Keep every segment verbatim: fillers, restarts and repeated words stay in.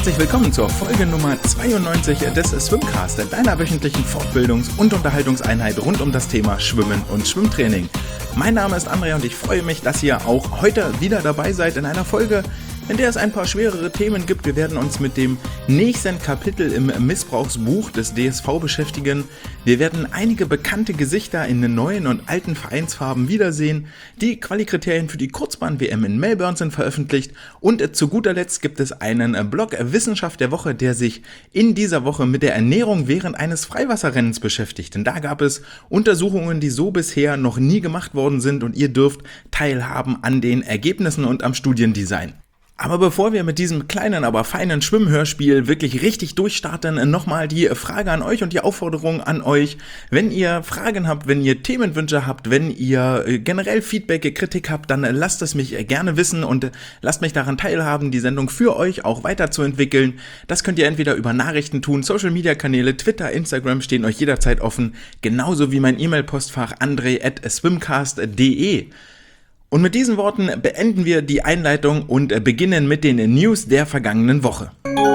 herzlich willkommen zur Folge Nummer zweiundneunzig des Swimcast, deiner wöchentlichen Fortbildungs- und Unterhaltungseinheit rund um das Thema Schwimmen und Schwimmtraining. Mein Name ist André und ich freue mich, dass ihr auch heute wieder dabei seid in einer Folge, in der es ein paar schwerere Themen gibt. Wir werden uns mit dem nächsten Kapitel im Missbrauchsbuch des D S V beschäftigen. Wir werden einige bekannte Gesichter in den neuen und alten Vereinsfarben wiedersehen. Die Quali-Kriterien für die Kurzbahn-W M in Melbourne sind veröffentlicht. Und zu guter Letzt gibt es einen Blog Wissenschaft der Woche, der sich in dieser Woche mit der Ernährung während eines Freiwasserrennens beschäftigt. Denn da gab es Untersuchungen, die so bisher noch nie gemacht worden sind und ihr dürft teilhaben an den Ergebnissen und am Studiendesign. Aber bevor wir mit diesem kleinen, aber feinen Schwimmhörspiel wirklich richtig durchstarten, nochmal die Frage an euch und die Aufforderung an euch. Wenn ihr Fragen habt, wenn ihr Themenwünsche habt, wenn ihr generell Feedback, Kritik habt, dann lasst es mich gerne wissen und lasst mich daran teilhaben, die Sendung für euch auch weiterzuentwickeln. Das könnt ihr entweder über Nachrichten tun, Social-Media-Kanäle, Twitter, Instagram stehen euch jederzeit offen, genauso wie mein E-Mail-Postfach andre at swimcast punkt de. Und mit diesen Worten beenden wir die Einleitung und beginnen mit den News der vergangenen Woche.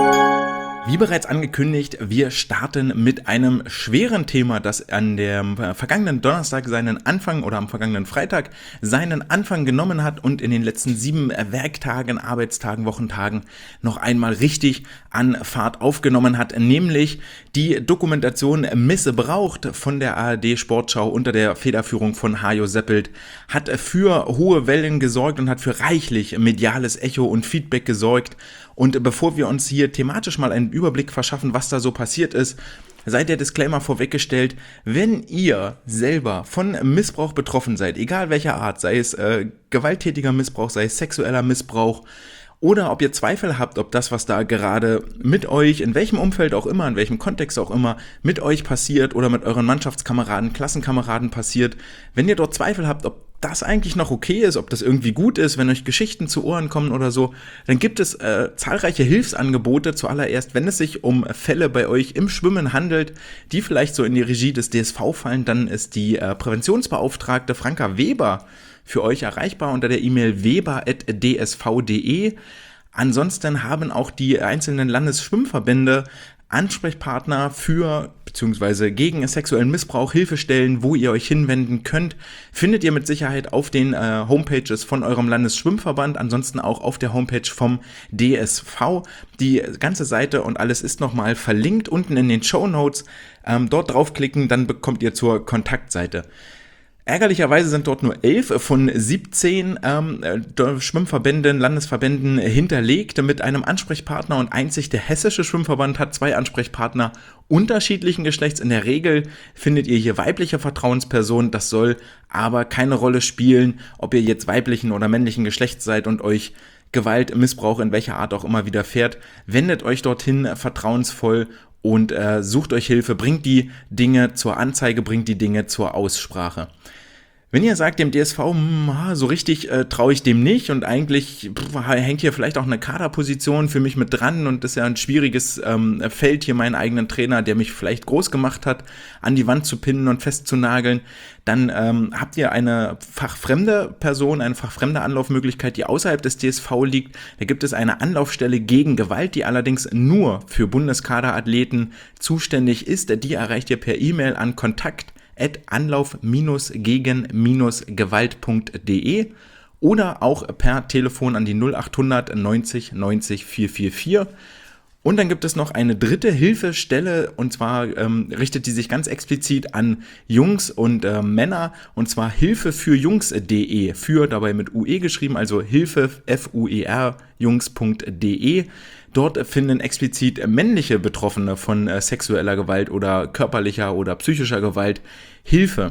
Wie bereits angekündigt, wir starten mit einem schweren Thema, das an dem vergangenen Donnerstag seinen Anfang oder am vergangenen Freitag seinen Anfang genommen hat und in den letzten sieben Werktagen, Arbeitstagen, Wochentagen noch einmal richtig an Fahrt aufgenommen hat, nämlich die Dokumentation Missbraucht von der A R D Sportschau unter der Federführung von Hajo Seppelt hat für hohe Wellen gesorgt und hat für reichlich mediales Echo und Feedback gesorgt. Und bevor wir uns hier thematisch mal einen Überblick verschaffen, was da so passiert ist, sei der Disclaimer vorweggestellt: Wenn ihr selber von Missbrauch betroffen seid, egal welcher Art, sei es äh, gewalttätiger Missbrauch, sei es sexueller Missbrauch, oder ob ihr Zweifel habt, ob das, was da gerade mit euch, in welchem Umfeld auch immer, in welchem Kontext auch immer, mit euch passiert oder mit euren Mannschaftskameraden, Klassenkameraden passiert, wenn ihr dort Zweifel habt, ob das eigentlich noch okay ist, ob das irgendwie gut ist, wenn euch Geschichten zu Ohren kommen oder so, dann gibt es äh, zahlreiche Hilfsangebote, zuallererst, wenn es sich um Fälle bei euch im Schwimmen handelt, die vielleicht so in die Regie des D S V fallen, dann ist die äh, Präventionsbeauftragte Franka Weber für euch erreichbar unter der E-Mail weber at d s v punkt de. Ansonsten haben auch die einzelnen Landesschwimmverbände Ansprechpartner für bzw. gegen sexuellen Missbrauch, Hilfestellen, wo ihr euch hinwenden könnt, findet ihr mit Sicherheit auf den äh, Homepages von eurem Landesschwimmverband, ansonsten auch auf der Homepage vom D S V. Die ganze Seite und alles ist nochmal verlinkt unten in den Shownotes. Ähm, dort draufklicken, dann bekommt ihr zur Kontaktseite. Ärgerlicherweise sind dort nur elf von siebzehn ähm, Schwimmverbänden, Landesverbänden hinterlegt mit einem Ansprechpartner und einzig der Hessische Schwimmverband hat zwei Ansprechpartner unterschiedlichen Geschlechts. In der Regel findet ihr hier weibliche Vertrauenspersonen, das soll aber keine Rolle spielen, ob ihr jetzt weiblichen oder männlichen Geschlechts seid und euch Gewalt, Missbrauch in welcher Art auch immer widerfährt. Wendet euch dorthin vertrauensvoll und äh, sucht euch Hilfe, bringt die Dinge zur Anzeige, bringt die Dinge zur Aussprache. Wenn ihr sagt, dem D S V, mh, so richtig äh, traue ich dem nicht und eigentlich pff, hängt hier vielleicht auch eine Kaderposition für mich mit dran und das ist ja ein schwieriges ähm, Feld, hier meinen eigenen Trainer, der mich vielleicht groß gemacht hat, an die Wand zu pinnen und festzunageln, dann ähm, habt ihr eine fachfremde Person, eine fachfremde Anlaufmöglichkeit, die außerhalb des D S V liegt. Da gibt es eine Anlaufstelle gegen Gewalt, die allerdings nur für Bundeskaderathleten zuständig ist. Die erreicht ihr per E-Mail an kontakt at anlauf gegen gewalt punkt de oder auch per Telefon an die null achthundert neunzig neunzig vierhundertvierundvierzig. Und dann gibt es noch eine dritte Hilfestelle und zwar ähm, richtet die sich ganz explizit an Jungs und äh, Männer und zwar hilfe für jungs punkt de, für dabei mit U E geschrieben, also hilfe f u e r jungs punkt de. Dort finden explizit männliche Betroffene von äh, sexueller Gewalt oder körperlicher oder psychischer Gewalt Hilfe.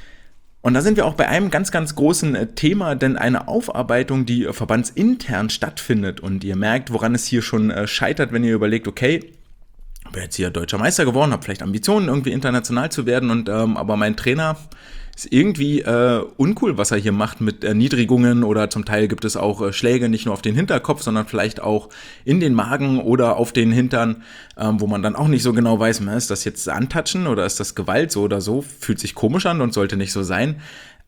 Und da sind wir auch bei einem ganz, ganz großen äh, Thema, denn eine Aufarbeitung, die äh, verbandsintern stattfindet und ihr merkt, woran es hier schon äh, scheitert, wenn ihr überlegt, okay, ich bin jetzt hier deutscher Meister geworden, habe vielleicht Ambitionen, irgendwie international zu werden, und ähm, aber mein Trainer ist irgendwie äh, uncool, was er hier macht mit Erniedrigungen oder zum Teil gibt es auch äh, Schläge nicht nur auf den Hinterkopf, sondern vielleicht auch in den Magen oder auf den Hintern, ähm, wo man dann auch nicht so genau weiß, ist das jetzt Antatschen oder ist das Gewalt, so oder so, fühlt sich komisch an und sollte nicht so sein.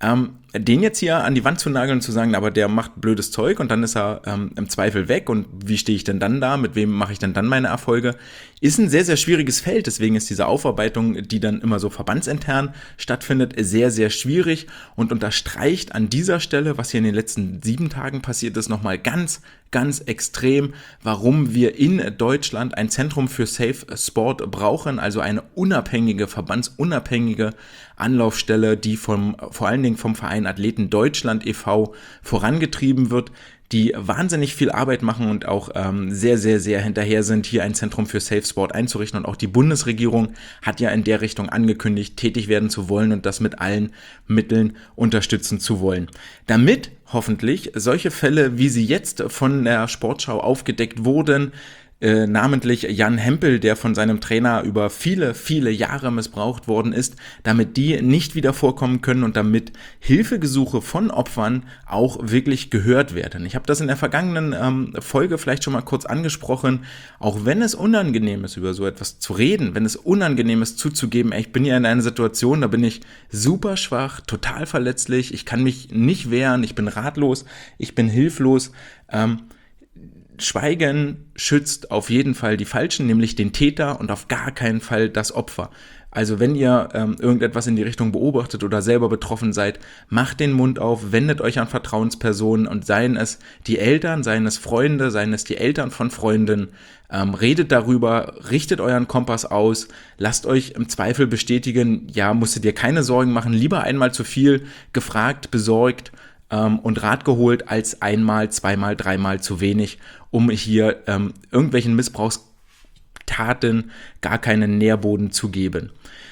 Ähm, den jetzt hier an die Wand zu nageln und zu sagen, aber der macht blödes Zeug und dann ist er ähm, im Zweifel weg und wie stehe ich denn dann da, mit wem mache ich denn dann meine Erfolge, ist ein sehr, sehr schwieriges Feld. Deswegen ist diese Aufarbeitung, die dann immer so verbandsintern stattfindet, sehr, sehr schwierig und unterstreicht an dieser Stelle, was hier in den letzten sieben Tagen passiert ist, nochmal ganz, ganz extrem, warum wir in Deutschland ein Zentrum für Safe Sport brauchen, also eine unabhängige, verbandsunabhängige Anlaufstelle, die vom, vor allen Dingen vom Verein Athleten Deutschland e V vorangetrieben wird, die wahnsinnig viel Arbeit machen und auch ähm, sehr, sehr, sehr hinterher sind, hier ein Zentrum für Safe Sport einzurichten. Und auch die Bundesregierung hat ja in der Richtung angekündigt, tätig werden zu wollen und das mit allen Mitteln unterstützen zu wollen. Damit hoffentlich solche Fälle, wie sie jetzt von der Sportschau aufgedeckt wurden, Äh, namentlich Jan Hempel, der von seinem Trainer über viele, viele Jahre missbraucht worden ist, damit die nicht wieder vorkommen können und damit Hilfegesuche von Opfern auch wirklich gehört werden. Ich habe das in der vergangenen ähm, Folge vielleicht schon mal kurz angesprochen, auch wenn es unangenehm ist, über so etwas zu reden, wenn es unangenehm ist, zuzugeben, ey, ich bin ja in einer Situation, da bin ich super schwach, total verletzlich, ich kann mich nicht wehren, ich bin ratlos, ich bin hilflos, ähm, Schweigen schützt auf jeden Fall die Falschen, nämlich den Täter und auf gar keinen Fall das Opfer. Also wenn ihr ähm, irgendetwas in die Richtung beobachtet oder selber betroffen seid, macht den Mund auf, wendet euch an Vertrauenspersonen und seien es die Eltern, seien es Freunde, seien es die Eltern von Freunden, ähm, redet darüber, richtet euren Kompass aus, lasst euch im Zweifel bestätigen, ja, musst du dir keine Sorgen machen, lieber einmal zu viel gefragt, besorgt und Rat geholt als einmal, zweimal, dreimal zu wenig, um hier ähm, irgendwelchen Missbrauchstaten gar keinen Nährboden zu geben.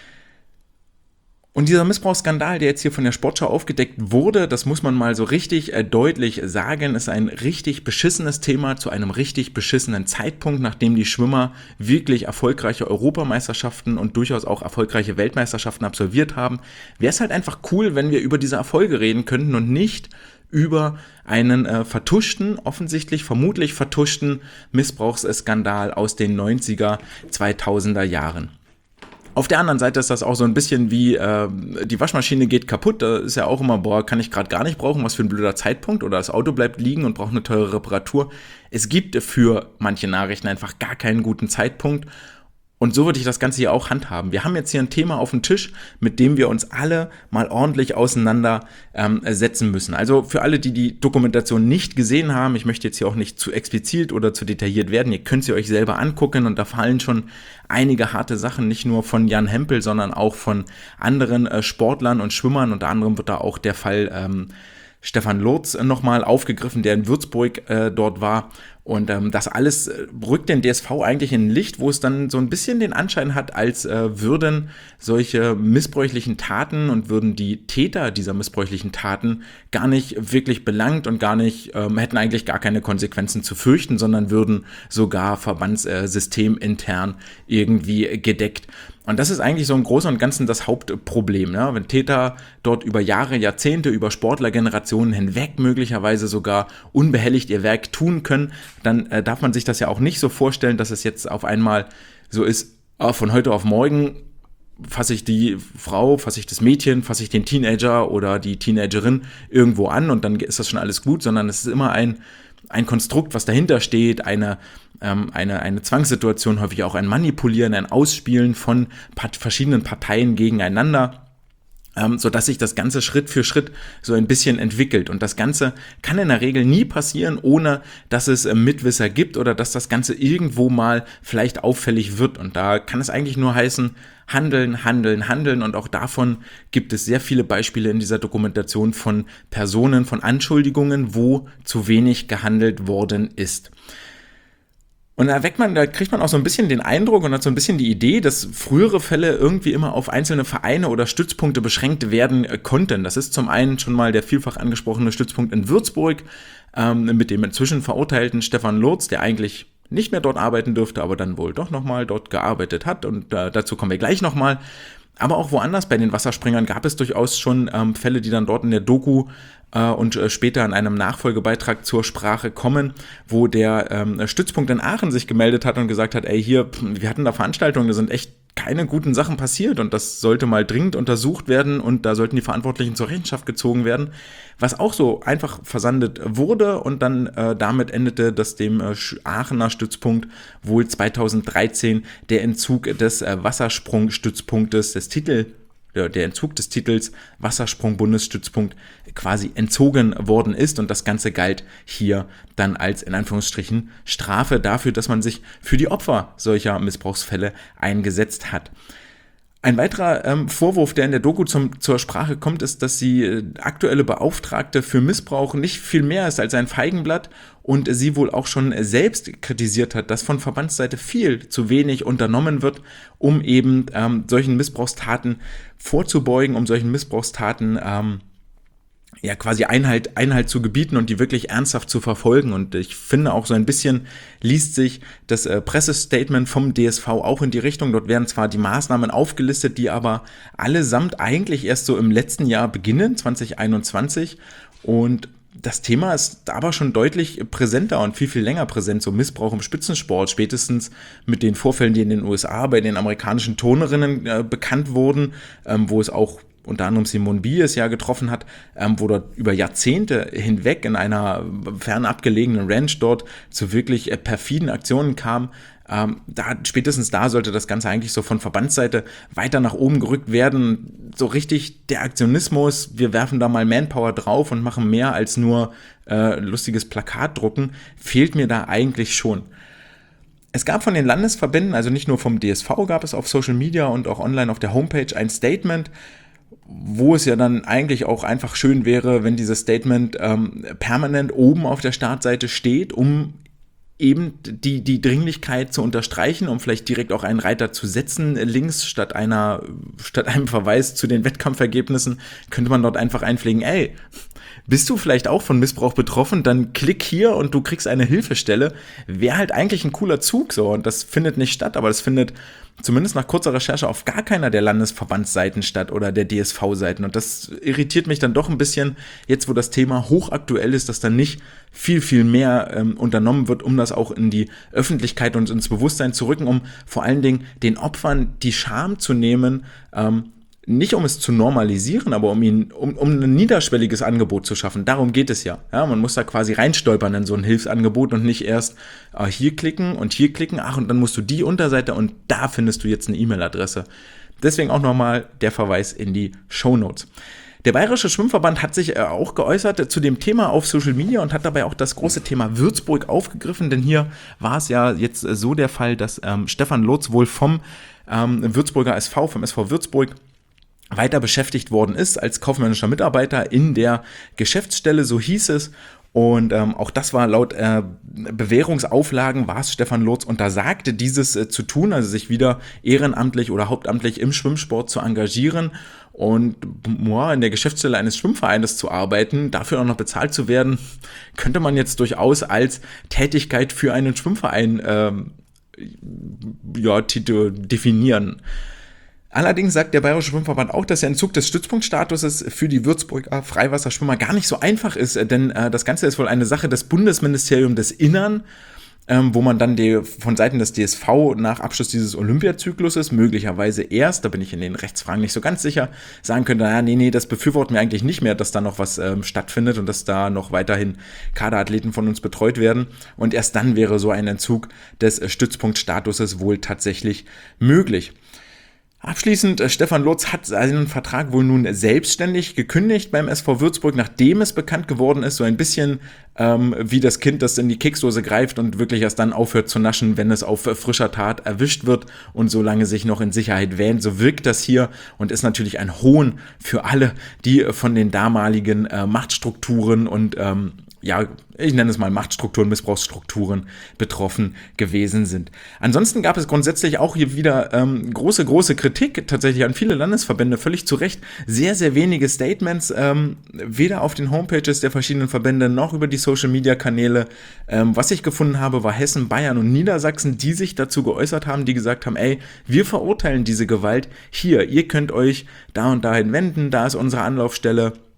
Und dieser Missbrauchsskandal, der jetzt hier von der Sportschau aufgedeckt wurde, das muss man mal so richtig äh, deutlich sagen, ist ein richtig beschissenes Thema zu einem richtig beschissenen Zeitpunkt, nachdem die Schwimmer wirklich erfolgreiche Europameisterschaften und durchaus auch erfolgreiche Weltmeisterschaften absolviert haben. Wäre es halt einfach cool, wenn wir über diese Erfolge reden könnten und nicht über einen äh, vertuschten, offensichtlich vermutlich vertuschten Missbrauchsskandal aus den neunziger, zweitausender Jahren. Auf der anderen Seite ist das auch so ein bisschen wie, äh, die Waschmaschine geht kaputt, da ist ja auch immer, boah, kann ich gerade gar nicht brauchen, was für ein blöder Zeitpunkt, oder das Auto bleibt liegen und braucht eine teure Reparatur. Es gibt für manche Nachrichten einfach gar keinen guten Zeitpunkt. Und so würde ich das Ganze hier auch handhaben. Wir haben jetzt hier ein Thema auf dem Tisch, mit dem wir uns alle mal ordentlich auseinandersetzen ähm, müssen. Also für alle, die die Dokumentation nicht gesehen haben, ich möchte jetzt hier auch nicht zu explizit oder zu detailliert werden, ihr könnt sie euch selber angucken und da fallen schon einige harte Sachen, nicht nur von Jan Hempel, sondern auch von anderen äh, Sportlern und Schwimmern. Unter anderem wird da auch der Fall ähm, Stefan Lurz nochmal aufgegriffen, der in Würzburg äh, dort war. Und ähm, das alles äh, rückt den D S V eigentlich in ein Licht, wo es dann so ein bisschen den Anschein hat, als äh, würden solche missbräuchlichen Taten und würden die Täter dieser missbräuchlichen Taten gar nicht wirklich belangt und gar nicht, ähm, hätten eigentlich gar keine Konsequenzen zu fürchten, sondern würden sogar verbandssystementern irgendwie gedeckt. Und das ist eigentlich so im Großen und Ganzen das Hauptproblem, ne? Wenn Täter dort über Jahre, Jahrzehnte, über Sportlergenerationen hinweg möglicherweise sogar unbehelligt ihr Werk tun können, dann äh, darf man sich das ja auch nicht so vorstellen, dass es jetzt auf einmal so ist, oh, von heute auf morgen fasse ich die Frau, fasse ich das Mädchen, fasse ich den Teenager oder die Teenagerin irgendwo an und dann ist das schon alles gut, sondern es ist immer ein, ein Konstrukt, was dahinter steht, eine, ähm, eine, eine Zwangssituation, häufig auch ein Manipulieren, ein Ausspielen von part- verschiedenen Parteien gegeneinander, ähm, sodass sich das Ganze Schritt für Schritt so ein bisschen entwickelt. Und das Ganze kann in der Regel nie passieren, ohne dass es äh, Mitwisser gibt oder dass das Ganze irgendwo mal vielleicht auffällig wird. Und da kann es eigentlich nur heißen, handeln, handeln, handeln. Und auch davon gibt es sehr viele Beispiele in dieser Dokumentation von Personen, von Anschuldigungen, wo zu wenig gehandelt worden ist. Und da weckt man, da kriegt man auch so ein bisschen den Eindruck und hat so ein bisschen die Idee, dass frühere Fälle irgendwie immer auf einzelne Vereine oder Stützpunkte beschränkt werden konnten. Das ist zum einen schon mal der vielfach angesprochene Stützpunkt in Würzburg ähm, mit dem inzwischen verurteilten Stefan Lurz, der eigentlich nicht mehr dort arbeiten dürfte, aber dann wohl doch nochmal dort gearbeitet hat und äh, dazu kommen wir gleich nochmal. Aber auch woanders bei den Wasserspringern gab es durchaus schon ähm, Fälle, die dann dort in der Doku äh, und äh, später in einem Nachfolgebeitrag zur Sprache kommen, wo der ähm, Stützpunkt in Aachen sich gemeldet hat und gesagt hat, ey, hier, wir hatten da Veranstaltungen, da sind echt keine guten Sachen passiert und das sollte mal dringend untersucht werden und da sollten die Verantwortlichen zur Rechenschaft gezogen werden, was auch so einfach versandet wurde und dann äh, damit endete, dass dem äh, Aachener Stützpunkt wohl zweitausenddreizehn der Entzug des äh, Wassersprungstützpunktes, des Titel der Entzug des Titels Wassersprung-Bundesstützpunkt quasi entzogen worden ist und das Ganze galt hier dann als in Anführungsstrichen Strafe dafür, dass man sich für die Opfer solcher Missbrauchsfälle eingesetzt hat. Ein weiterer ähm, Vorwurf, der in der Doku zum, zur Sprache kommt, ist, dass die äh, aktuelle Beauftragte für Missbrauch nicht viel mehr ist als ein Feigenblatt und sie wohl auch schon selbst kritisiert hat, dass von Verbandsseite viel zu wenig unternommen wird, um eben ähm, solchen Missbrauchstaten vorzubeugen, um solchen Missbrauchstaten ähm, ja quasi Einhalt, Einhalt zu gebieten und die wirklich ernsthaft zu verfolgen. Und ich finde auch so ein bisschen liest sich das äh, Pressestatement vom D S V auch in die Richtung. Dort werden zwar die Maßnahmen aufgelistet, die aber allesamt eigentlich erst so im letzten Jahr beginnen, zwanzig einundzwanzig. Und das Thema ist aber schon deutlich präsenter und viel, viel länger präsent, so Missbrauch im Spitzensport, spätestens mit den Vorfällen, die in den U S A bei den amerikanischen Turnerinnen äh, bekannt wurden, ähm, wo es auch unter anderem Simone Biles ja getroffen hat, ähm, wo dort über Jahrzehnte hinweg in einer fernab gelegenen Ranch dort zu wirklich äh, perfiden Aktionen kam. Ähm, da, spätestens da sollte das Ganze eigentlich so von Verbandsseite weiter nach oben gerückt werden. So richtig der Aktionismus, wir werfen da mal Manpower drauf und machen mehr als nur äh, lustiges Plakat drucken, fehlt mir da eigentlich schon. Es gab von den Landesverbänden, also nicht nur vom D S V, gab es auf Social Media und auch online auf der Homepage ein Statement, wo es ja dann eigentlich auch einfach schön wäre, wenn dieses Statement ähm, permanent oben auf der Startseite steht, um eben die, die Dringlichkeit zu unterstreichen, um vielleicht direkt auch einen Reiter zu setzen. Links statt einer, statt einem Verweis zu den Wettkampfergebnissen könnte man dort einfach einpflegen, ey, bist du vielleicht auch von Missbrauch betroffen? Dann klick hier und du kriegst eine Hilfestelle. Wäre halt eigentlich ein cooler Zug so und das findet nicht statt, aber das findet zumindest nach kurzer Recherche auf gar keiner der Landesverbandsseiten statt oder der D S V-Seiten und das irritiert mich dann doch ein bisschen, jetzt wo das Thema hochaktuell ist, dass dann nicht viel, viel mehr ähm, unternommen wird, um das auch in die Öffentlichkeit und ins Bewusstsein zu rücken, um vor allen Dingen den Opfern die Scham zu nehmen, ähm, nicht um es zu normalisieren, aber um ihn, um, um ein niederschwelliges Angebot zu schaffen. Darum geht es ja. Ja, man muss da quasi reinstolpern in so ein Hilfsangebot und nicht erst äh, hier klicken und hier klicken, ach, und dann musst du die Unterseite und da findest du jetzt eine E-Mail-Adresse. Deswegen auch nochmal der Verweis in die Shownotes. Der Bayerische Schwimmverband hat sich auch geäußert zu dem Thema auf Social Media und hat dabei auch das große Thema Würzburg aufgegriffen, denn hier war es ja jetzt so der Fall, dass ähm, Stefan Lotz wohl vom ähm, Würzburger S V, vom S V Würzburg, weiter beschäftigt worden ist als kaufmännischer Mitarbeiter in der Geschäftsstelle, so hieß es. Und ähm, auch das war laut äh, Bewährungsauflagen, war es Stefan Lotz untersagte, dieses äh, zu tun, also sich wieder ehrenamtlich oder hauptamtlich im Schwimmsport zu engagieren und boah, in der Geschäftsstelle eines Schwimmvereines zu arbeiten, dafür auch noch bezahlt zu werden, könnte man jetzt durchaus als Tätigkeit für einen Schwimmverein äh, ja, definieren. Allerdings sagt der Bayerische Schwimmverband auch, dass der Entzug des Stützpunktstatuses für die Würzburger Freiwasserschwimmer gar nicht so einfach ist, denn äh, das Ganze ist wohl eine Sache des Bundesministeriums des Innern, ähm, wo man dann die, von Seiten des D S V nach Abschluss dieses Olympiazykluses möglicherweise erst, da bin ich in den Rechtsfragen nicht so ganz sicher, sagen könnte, naja, nee, nee, das befürworten wir eigentlich nicht mehr, dass da noch was ähm, stattfindet und dass da noch weiterhin Kaderathleten von uns betreut werden und erst dann wäre so ein Entzug des äh, Stützpunktstatuses wohl tatsächlich möglich. Abschließend, Stefan Lotz hat seinen Vertrag wohl nun selbstständig gekündigt beim S V Würzburg, nachdem es bekannt geworden ist, so ein bisschen ähm, wie das Kind, das in die Keksdose greift und wirklich erst dann aufhört zu naschen, wenn es auf frischer Tat erwischt wird und solange sich noch in Sicherheit wähnt. So wirkt das hier und ist natürlich ein Hohn für alle, die von den damaligen äh, Machtstrukturen und ähm, ja, ich nenne es mal Machtstrukturen, Missbrauchsstrukturen betroffen gewesen sind. Ansonsten gab es grundsätzlich auch hier wieder ähm, große, große Kritik tatsächlich an viele Landesverbände, völlig zu Recht. Sehr, sehr wenige Statements, ähm, weder auf den Homepages der verschiedenen Verbände noch über die Social-Media-Kanäle. Ähm, was ich gefunden habe, war Hessen, Bayern und Niedersachsen, die sich dazu geäußert haben, die gesagt haben, ey, wir verurteilen diese Gewalt hier, ihr könnt euch da und dahin wenden, da ist unsere Anlaufstelle.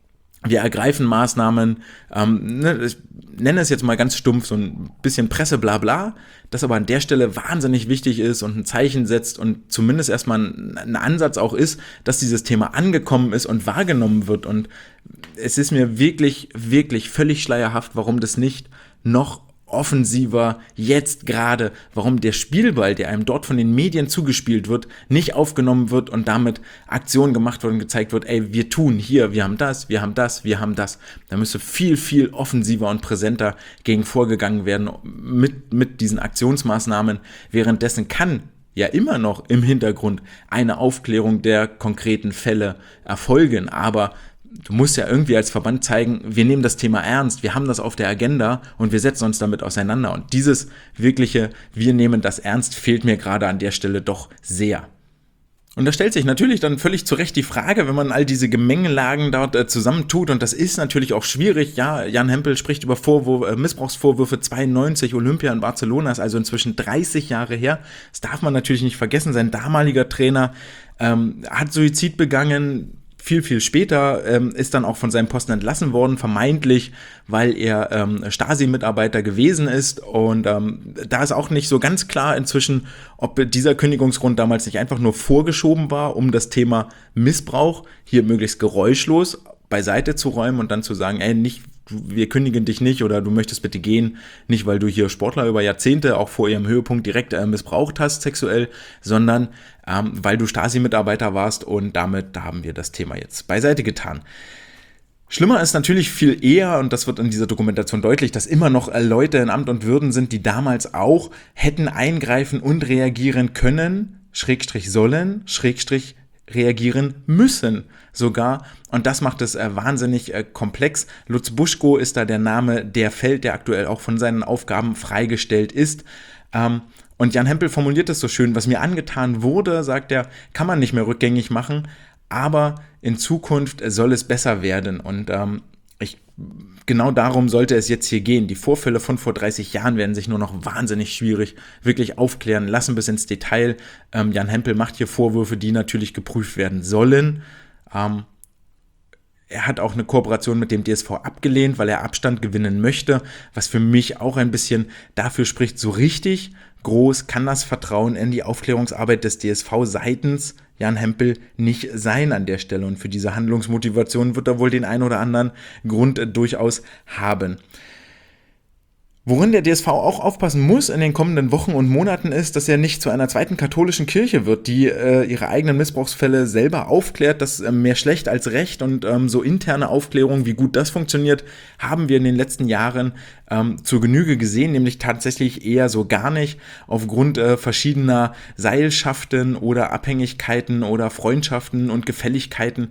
wir ergreifen Maßnahmen, ähm, ne, ich nenne es jetzt mal ganz stumpf, so ein bisschen Presse, bla bla, das aber an der Stelle wahnsinnig wichtig ist und ein Zeichen setzt und zumindest erstmal ein, ein Ansatz auch ist, dass dieses Thema angekommen ist und wahrgenommen wird. Und es ist mir wirklich, wirklich völlig schleierhaft, warum das nicht noch offensiver jetzt gerade, warum der Spielball, der einem dort von den Medien zugespielt wird, nicht aufgenommen wird und damit Aktionen gemacht wird und gezeigt wird, ey, wir tun hier, wir haben das, wir haben das, wir haben das. Da müsste viel, viel offensiver und präsenter gegen vorgegangen werden mit, mit diesen Aktionsmaßnahmen. Währenddessen kann ja immer noch im Hintergrund eine Aufklärung der konkreten Fälle erfolgen, aber du musst ja irgendwie als Verband zeigen, wir nehmen das Thema ernst, wir haben das auf der Agenda und wir setzen uns damit auseinander. Und dieses wirkliche, wir nehmen das ernst, fehlt mir gerade an der Stelle doch sehr. Und da stellt sich natürlich dann völlig zu Recht die Frage, wenn man all diese Gemengelagen dort äh, zusammentut, und das ist natürlich auch schwierig. Ja, Jan Hempel spricht über Vorwurf, äh, Missbrauchsvorwürfe zweiundneunzig, Olympia in Barcelona ist also inzwischen dreißig Jahre her. Das darf man natürlich nicht vergessen. Sein damaliger Trainer ähm, hat Suizid begangen. Viel, viel später ähm, ist dann auch von seinem Posten entlassen worden, vermeintlich, weil er ähm, Stasi-Mitarbeiter gewesen ist. Und ähm, da ist auch nicht so ganz klar inzwischen, ob dieser Kündigungsgrund damals nicht einfach nur vorgeschoben war, um das Thema Missbrauch hier möglichst geräuschlos beiseite zu räumen und dann zu sagen, ey, nicht, wir kündigen dich nicht oder du möchtest bitte gehen, nicht weil du hier Sportler über Jahrzehnte auch vor ihrem Höhepunkt direkt äh, missbraucht hast sexuell, sondern ähm, weil du Stasi-Mitarbeiter warst, und damit haben wir das Thema jetzt beiseite getan. Schlimmer ist natürlich viel eher, und das wird in dieser Dokumentation deutlich, dass immer noch äh, Leute in Amt und Würden sind, die damals auch hätten eingreifen und reagieren können, Schrägstrich sollen, Schrägstrich reagieren müssen sogar, und das macht es äh, wahnsinnig äh, komplex. Lutz Buschko ist da der Name, der fällt, der aktuell auch von seinen Aufgaben freigestellt ist. Ähm, und Jan Hempel formuliert es so schön: Was mir angetan wurde, sagt er, kann man nicht mehr rückgängig machen, aber in Zukunft soll es besser werden. Und ähm, ich, genau darum sollte es jetzt hier gehen. Die Vorfälle von vor dreißig Jahren werden sich nur noch wahnsinnig schwierig wirklich aufklären lassen bis ins Detail. Ähm, Jan Hempel macht hier Vorwürfe, die natürlich geprüft werden sollen. Ähm, er hat auch eine Kooperation mit dem D S V abgelehnt, weil er Abstand gewinnen möchte, was für mich auch ein bisschen dafür spricht, so richtig groß kann das Vertrauen in die Aufklärungsarbeit des D S V seitens Jan Hempel nicht sein an der Stelle. Und für diese Handlungsmotivation wird er wohl den einen oder anderen Grund äh, durchaus haben. Worin der D S V auch aufpassen muss in den kommenden Wochen und Monaten ist, dass er nicht zu einer zweiten katholischen Kirche wird, die äh, ihre eigenen Missbrauchsfälle selber aufklärt. Das ist äh, mehr schlecht als recht, und ähm, so interne Aufklärung, wie gut das funktioniert, haben wir in den letzten Jahren ähm, zur Genüge gesehen, nämlich tatsächlich eher so gar nicht, aufgrund äh, verschiedener Seilschaften oder Abhängigkeiten oder Freundschaften und Gefälligkeiten.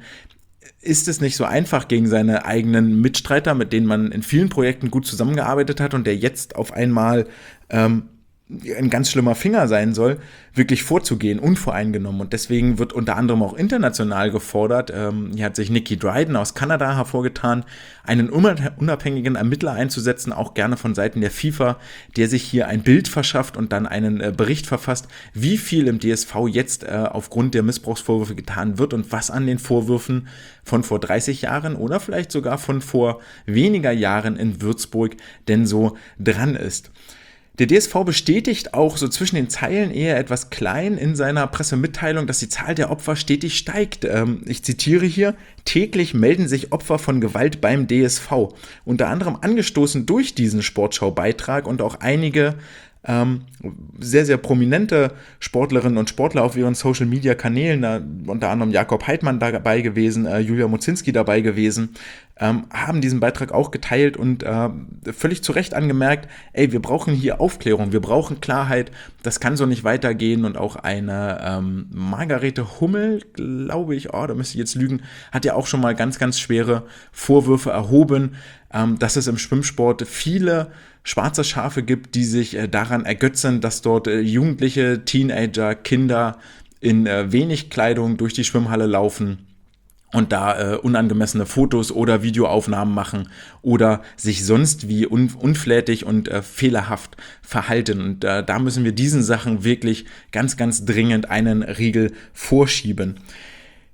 Ist es nicht so einfach, gegen seine eigenen Mitstreiter, mit denen man in vielen Projekten gut zusammengearbeitet hat und der jetzt auf einmal ähm, ein ganz schlimmer Finger sein soll, wirklich vorzugehen, unvoreingenommen. Und deswegen wird unter anderem auch international gefordert, ähm, hier hat sich Nicky Dryden aus Kanada hervorgetan, einen unabhängigen Ermittler einzusetzen, auch gerne von Seiten der FIFA, der sich hier ein Bild verschafft und dann einen äh, Bericht verfasst, wie viel im D S V jetzt äh, aufgrund der Missbrauchsvorwürfe getan wird und was an den Vorwürfen von vor dreißig Jahren oder vielleicht sogar von vor weniger Jahren in Würzburg denn so dran ist. Der D S V bestätigt auch so zwischen den Zeilen eher etwas klein in seiner Pressemitteilung, dass die Zahl der Opfer stetig steigt. Ähm, ich zitiere hier: Täglich melden sich Opfer von Gewalt beim D S V. Unter anderem angestoßen durch diesen Sportschau-Beitrag und auch einige ähm, sehr, sehr prominente Sportlerinnen und Sportler auf ihren Social-Media-Kanälen, da unter anderem Jakob Heidmann dabei gewesen, äh, Julia Mozinski dabei gewesen, ähm, haben diesen Beitrag auch geteilt und äh, völlig zu Recht angemerkt, ey, wir brauchen hier Aufklärung, wir brauchen Klarheit, das kann so nicht weitergehen. Und auch eine ähm, Margarete Hummel, glaube ich, oh, da müsste ich jetzt lügen, hat ja auch schon mal ganz, ganz schwere Vorwürfe erhoben, ähm, dass es im Schwimmsport viele schwarze Schafe gibt, die sich äh, daran ergötzen, dass dort äh, Jugendliche, Teenager, Kinder in äh, wenig Kleidung durch die Schwimmhalle laufen und da äh, unangemessene Fotos oder Videoaufnahmen machen oder sich sonst wie un- unflätig und äh, fehlerhaft verhalten. Und äh, da müssen wir diesen Sachen wirklich ganz, ganz dringend einen Riegel vorschieben.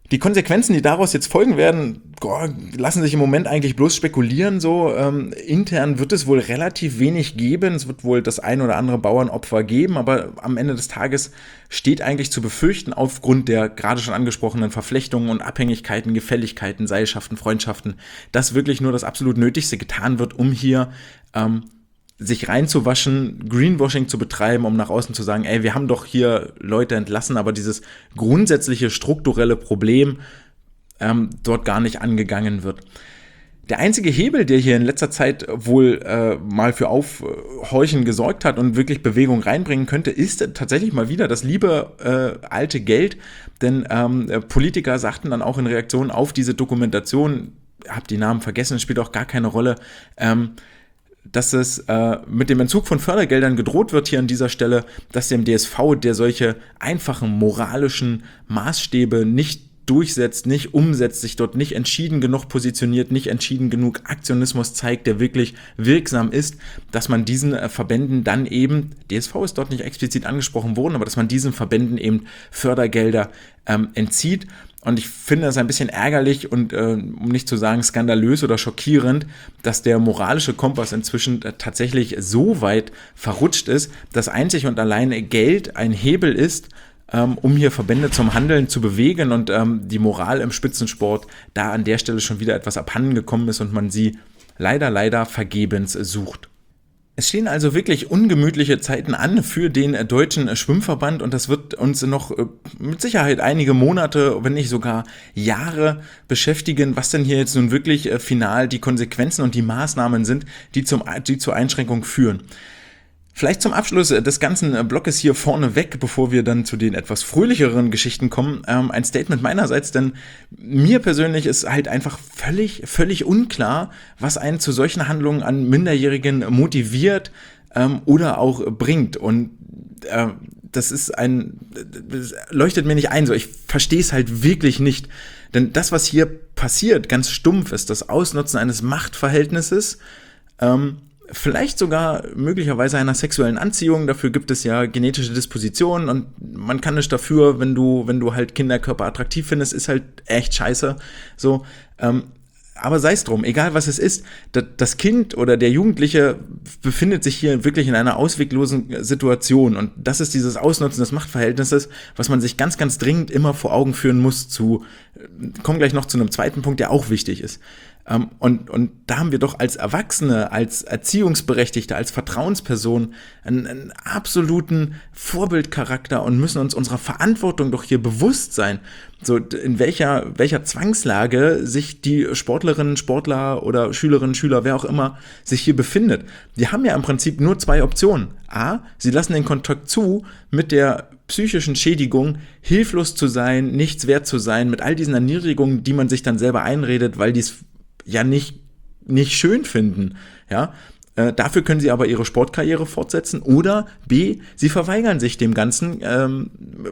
Die Konsequenzen, die daraus jetzt folgen werden, boah, lassen sich im Moment eigentlich bloß spekulieren. So ähm, intern wird es wohl relativ wenig geben. Es wird wohl das ein oder andere Bauernopfer geben, aber am Ende des Tages steht eigentlich zu befürchten, aufgrund der gerade schon angesprochenen Verflechtungen und Abhängigkeiten, Gefälligkeiten, Seilschaften, Freundschaften, dass wirklich nur das absolut Nötigste getan wird, um hier ähm, sich reinzuwaschen, Greenwashing zu betreiben, um nach außen zu sagen, ey, wir haben doch hier Leute entlassen, aber dieses grundsätzliche strukturelle Problem ähm, dort gar nicht angegangen wird. Der einzige Hebel, der hier in letzter Zeit wohl äh, mal für Aufhorchen gesorgt hat und wirklich Bewegung reinbringen könnte, ist tatsächlich mal wieder das liebe äh, alte Geld, denn ähm, Politiker sagten dann auch in Reaktion auf diese Dokumentation, hab die Namen vergessen, spielt auch gar keine Rolle, ähm, dass es äh, mit dem Entzug von Fördergeldern gedroht wird hier an dieser Stelle, dass dem D S V, der solche einfachen moralischen Maßstäbe nicht durchsetzt, nicht umsetzt, sich dort nicht entschieden genug positioniert, nicht entschieden genug Aktionismus zeigt, der wirklich wirksam ist, dass man diesen äh, Verbänden dann eben, D S V ist dort nicht explizit angesprochen worden, aber dass man diesen Verbänden eben Fördergelder ähm, entzieht. Und ich finde es ein bisschen ärgerlich und äh, um nicht zu sagen skandalös oder schockierend, dass der moralische Kompass inzwischen äh, tatsächlich so weit verrutscht ist, dass einzig und alleine Geld ein Hebel ist, ähm, um hier Verbände zum Handeln zu bewegen und ähm, die Moral im Spitzensport da an der Stelle schon wieder etwas abhanden gekommen ist und man sie leider, leider vergebens sucht. Es stehen also wirklich ungemütliche Zeiten an für den deutschen Schwimmverband und das wird uns noch mit Sicherheit einige Monate, wenn nicht sogar Jahre beschäftigen, was denn hier jetzt nun wirklich final die Konsequenzen und die Maßnahmen sind, die, zum, die zur Einschränkung führen. Vielleicht zum Abschluss des ganzen Blockes hier vorne weg, bevor wir dann zu den etwas fröhlicheren Geschichten kommen, ähm, ein Statement meinerseits, denn mir persönlich ist halt einfach völlig, völlig unklar, was einen zu solchen Handlungen an Minderjährigen motiviert ähm, oder auch bringt. Und äh, das ist ein, das leuchtet mir nicht ein, so ich verstehe es halt wirklich nicht. Denn das, was hier passiert, ganz stumpf ist, das Ausnutzen eines Machtverhältnisses, ähm, vielleicht sogar möglicherweise einer sexuellen Anziehung, dafür gibt es ja genetische Dispositionen und man kann nicht dafür, wenn du, wenn du halt Kinderkörper attraktiv findest, ist halt echt scheiße, so, ähm, aber sei es drum, egal was es ist, das Kind oder der Jugendliche befindet sich hier wirklich in einer ausweglosen Situation und das ist dieses Ausnutzen des Machtverhältnisses, was man sich ganz, ganz dringend immer vor Augen führen muss zu, kommen gleich noch zu einem zweiten Punkt, der auch wichtig ist. Um, und, und da haben wir doch als Erwachsene, als Erziehungsberechtigte, als Vertrauensperson einen, einen absoluten Vorbildcharakter und müssen uns unserer Verantwortung doch hier bewusst sein, so in welcher, welcher Zwangslage sich die Sportlerinnen, Sportler oder Schülerinnen, Schüler, wer auch immer sich hier befindet. Die haben ja im Prinzip nur zwei Optionen. A, sie lassen den Kontakt zu mit der psychischen Schädigung, hilflos zu sein, nichts wert zu sein, mit all diesen Erniedrigungen, die man sich dann selber einredet, weil dies ja nicht, nicht schön finden, ja, äh, dafür können sie aber ihre Sportkarriere fortsetzen oder B, sie verweigern sich dem Ganzen, ähm,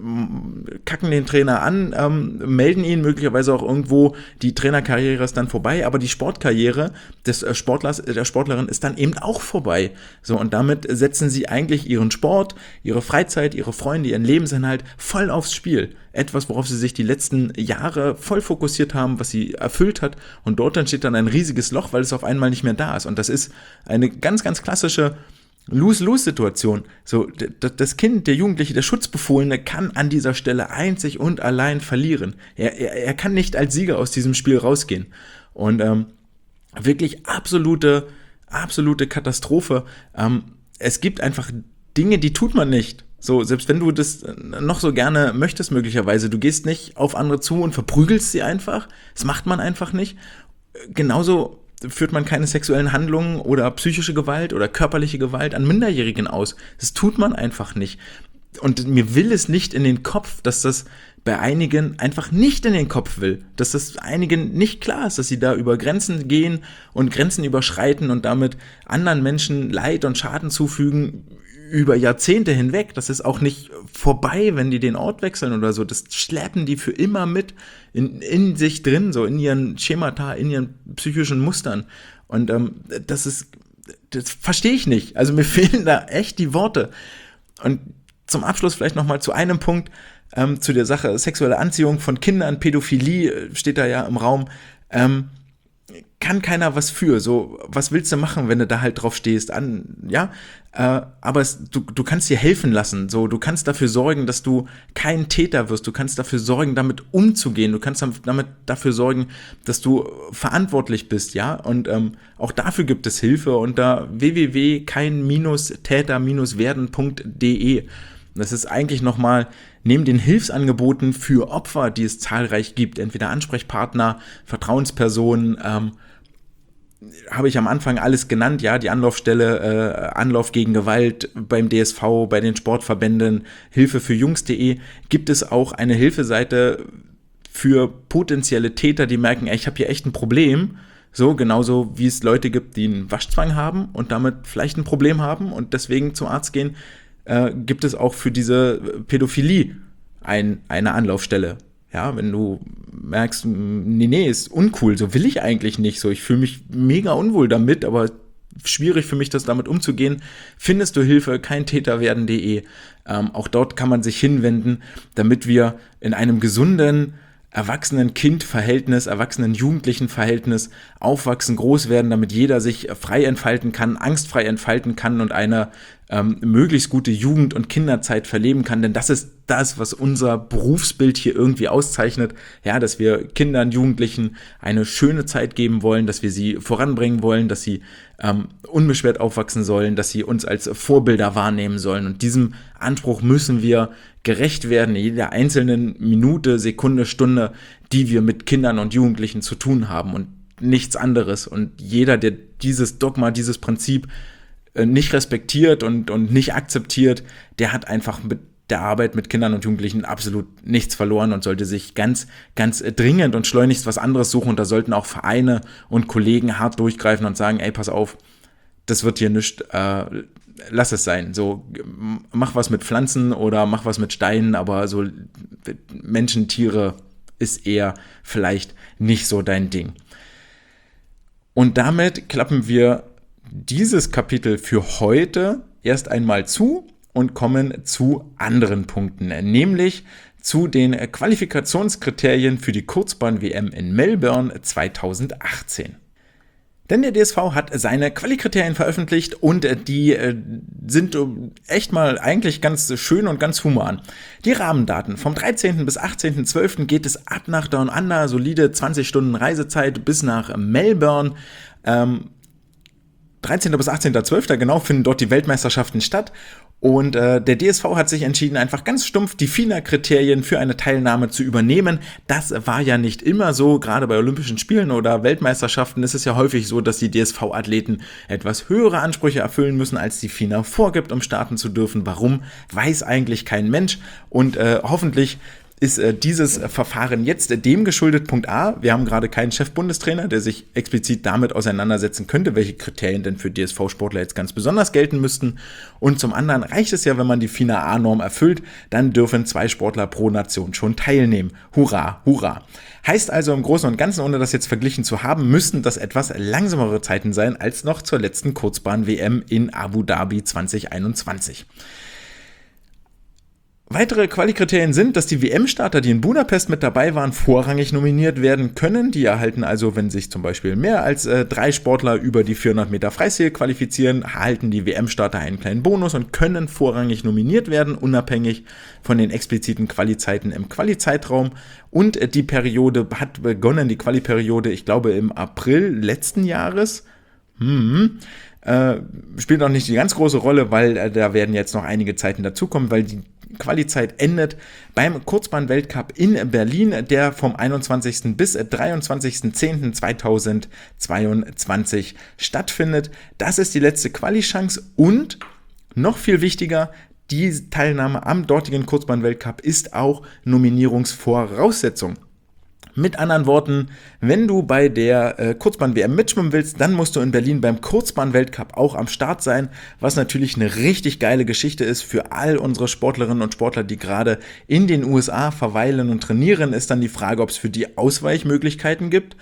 kacken den Trainer an, ähm, melden ihn möglicherweise auch irgendwo, die Trainerkarriere ist dann vorbei, aber die Sportkarriere des Sportlers, der Sportlerin ist dann eben auch vorbei, so und damit setzen sie eigentlich ihren Sport, ihre Freizeit, ihre Freunde, ihren Lebensinhalt voll aufs Spiel. Etwas, worauf sie sich die letzten Jahre voll fokussiert haben, was sie erfüllt hat und dort entsteht dann ein riesiges Loch, weil es auf einmal nicht mehr da ist und das ist eine ganz, ganz klassische Lose-Lose-Situation. So, das Kind, der Jugendliche, der Schutzbefohlene kann an dieser Stelle einzig und allein verlieren. Er, er, er kann nicht als Sieger aus diesem Spiel rausgehen und ähm, wirklich absolute, absolute Katastrophe. Ähm, es gibt einfach Dinge, die tut man nicht. So, selbst wenn du das noch so gerne möchtest möglicherweise, du gehst nicht auf andere zu und verprügelst sie einfach, das macht man einfach nicht. Genauso führt man keine sexuellen Handlungen oder psychische Gewalt oder körperliche Gewalt an Minderjährigen aus. Das tut man einfach nicht. Und mir will es nicht in den Kopf, dass das bei einigen einfach nicht in den Kopf will, dass das einigen nicht klar ist, dass sie da über Grenzen gehen und Grenzen überschreiten und damit anderen Menschen Leid und Schaden zufügen, über Jahrzehnte hinweg. Das ist auch nicht vorbei, wenn die den Ort wechseln oder so. Das schleppen die für immer mit in, in sich drin, so in ihren Schemata, in ihren psychischen Mustern. Und ähm, das ist, das verstehe ich nicht. Also mir fehlen da echt die Worte. Und zum Abschluss vielleicht nochmal zu einem Punkt. ähm, zu der Sache sexuelle Anziehung von Kindern, Pädophilie steht da ja im Raum, ähm, kann keiner was für. So, was willst du machen, wenn du da halt drauf stehst? An, ja, äh, aber es, du, du kannst dir helfen lassen. So, du kannst dafür sorgen, dass du kein Täter wirst. Du kannst dafür sorgen, damit umzugehen. Du kannst damit dafür sorgen, dass du verantwortlich bist, ja. Und ähm, auch dafür gibt es Hilfe unter w w w punkt kein täter werden punkt d e. Das ist eigentlich nochmal neben den Hilfsangeboten für Opfer, die es zahlreich gibt, entweder Ansprechpartner, Vertrauenspersonen, ähm, habe ich am Anfang alles genannt, ja, die Anlaufstelle, äh, Anlauf gegen Gewalt beim D S V, bei den Sportverbänden, Hilfe für Jungs punkt de, gibt es auch eine Hilfeseite für potenzielle Täter, die merken, ey, ich habe hier echt ein Problem. So, genauso wie es Leute gibt, die einen Waschzwang haben und damit vielleicht ein Problem haben und deswegen zum Arzt gehen, äh, gibt es auch für diese Pädophilie ein, eine Anlaufstelle. Ja, wenn du merkst, nee, nee, ist uncool, so will ich eigentlich nicht, so ich fühle mich mega unwohl damit, aber schwierig für mich, das damit umzugehen, findest du Hilfe, kein täter werden punkt de. Ähm, auch dort kann man sich hinwenden, damit wir in einem gesunden Erwachsenen-Kind-Verhältnis, Erwachsenen-Jugendlichen-Verhältnis aufwachsen, groß werden, damit jeder sich frei entfalten kann, angstfrei entfalten kann und eine ähm, möglichst gute Jugend- und Kinderzeit verleben kann. Denn das ist das, was unser Berufsbild hier irgendwie auszeichnet. Ja, dass wir Kindern, Jugendlichen eine schöne Zeit geben wollen, dass wir sie voranbringen wollen, dass sie ähm, unbeschwert aufwachsen sollen, dass sie uns als Vorbilder wahrnehmen sollen. Und diesem Anspruch müssen wir gerecht werden, in jeder einzelnen Minute, Sekunde, Stunde, die wir mit Kindern und Jugendlichen zu tun haben und nichts anderes. Und jeder, der dieses Dogma, dieses Prinzip äh, nicht respektiert und, und nicht akzeptiert, der hat einfach mit der Arbeit mit Kindern und Jugendlichen absolut nichts verloren und sollte sich ganz, ganz dringend und schleunigst was anderes suchen. Und da sollten auch Vereine und Kollegen hart durchgreifen und sagen, ey, pass auf, das wird hier nichts, äh, lass es sein. So, mach was mit Pflanzen oder mach was mit Steinen, aber so Menschen, Tiere ist eher vielleicht nicht so dein Ding. Und damit klappen wir dieses Kapitel für heute erst einmal zu und kommen zu anderen Punkten, nämlich zu den Qualifikationskriterien für die Kurzbahn-W M in Melbourne zweitausendachtzehn. Denn der D S V hat seine Quali-Kriterien veröffentlicht und die äh, sind echt mal eigentlich ganz schön und ganz human. Die Rahmendaten: Vom dreizehnten bis achtzehnten zwölften geht es ab nach Down Under, solide zwanzig Stunden Reisezeit bis nach Melbourne. Ähm, dreizehnten bis achtzehnten zwölften genau finden dort die Weltmeisterschaften statt. Und äh, der D S V hat sich entschieden, einfach ganz stumpf die F I N A-Kriterien für eine Teilnahme zu übernehmen. Das war ja nicht immer so, gerade bei Olympischen Spielen oder Weltmeisterschaften ist es ja häufig so, dass die D S V-Athleten etwas höhere Ansprüche erfüllen müssen, als die F I N A vorgibt, um starten zu dürfen. Warum, weiß eigentlich kein Mensch. Und äh, hoffentlich ist äh, dieses äh, Verfahren jetzt äh, dem geschuldet. Punkt A, wir haben gerade keinen Chef-Bundestrainer, der sich explizit damit auseinandersetzen könnte, welche Kriterien denn für D S V-Sportler jetzt ganz besonders gelten müssten. Und zum anderen reicht es ja, wenn man die F I N A-A-Norm erfüllt, dann dürfen zwei Sportler pro Nation schon teilnehmen. Hurra, hurra. Heißt also im Großen und Ganzen, ohne das jetzt verglichen zu haben, müssten das etwas langsamere Zeiten sein als noch zur letzten Kurzbahn-W M in Abu Dhabi zwanzig einundzwanzig. Weitere Qualikriterien sind, dass die W M-Starter, die in Budapest mit dabei waren, vorrangig nominiert werden können. Die erhalten also, wenn sich zum Beispiel mehr als äh, drei Sportler über die vierhundert Meter Freistil qualifizieren, erhalten die W M-Starter einen kleinen Bonus und können vorrangig nominiert werden, unabhängig von den expliziten Qualizeiten im Qualizeitraum. Und äh, die Periode hat begonnen, die Quali-Periode, ich glaube im April letzten Jahres. Hm, äh, spielt auch nicht die ganz große Rolle, weil äh, da werden jetzt noch einige Zeiten dazukommen, weil die Qualizeit endet beim Kurzbahn-Weltcup in Berlin, der vom einundzwanzigsten bis dreiundzwanzigsten zehnten zweitausendzweiundzwanzig stattfindet. Das ist die letzte Quali-Chance und noch viel wichtiger, die Teilnahme am dortigen Kurzbahn-Weltcup ist auch Nominierungsvoraussetzung. Mit anderen Worten, wenn du bei der äh, Kurzbahn-W M mitschwimmen willst, dann musst du in Berlin beim Kurzbahn-Weltcup auch am Start sein, was natürlich eine richtig geile Geschichte ist für all unsere Sportlerinnen und Sportler, die gerade in den U S A verweilen und trainieren. Ist dann die Frage, ob es für die Ausweichmöglichkeiten gibt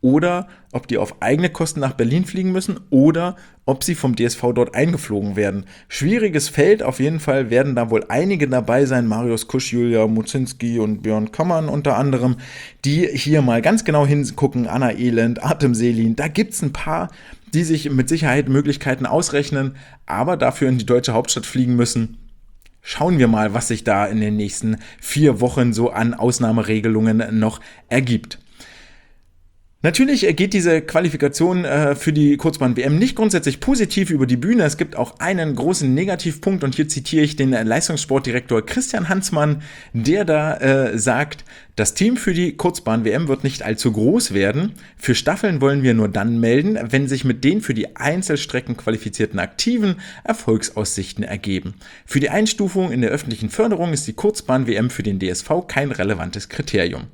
oder ob die auf eigene Kosten nach Berlin fliegen müssen oder ob sie vom D S V dort eingeflogen werden. Schwieriges Feld, auf jeden Fall werden da wohl einige dabei sein, Marius Kusch, Julia Muzinski und Björn Kammern unter anderem, die hier mal ganz genau hingucken, Anna Elend, Artem Selin, da gibt's ein paar, die sich mit Sicherheit Möglichkeiten ausrechnen, aber dafür in die deutsche Hauptstadt fliegen müssen. Schauen wir mal, was sich da in den nächsten vier Wochen so an Ausnahmeregelungen noch ergibt. Natürlich geht diese Qualifikation äh, für die Kurzbahn-W M nicht grundsätzlich positiv über die Bühne. Es gibt auch einen großen Negativpunkt und hier zitiere ich den Leistungssportdirektor Christian Hansmann, der da äh, sagt, das Team für die Kurzbahn-W M wird nicht allzu groß werden. Für Staffeln wollen wir nur dann melden, wenn sich mit den für die Einzelstrecken qualifizierten Aktiven Erfolgsaussichten ergeben. Für die Einstufung in der öffentlichen Förderung ist die Kurzbahn-W M für den D S V kein relevantes Kriterium.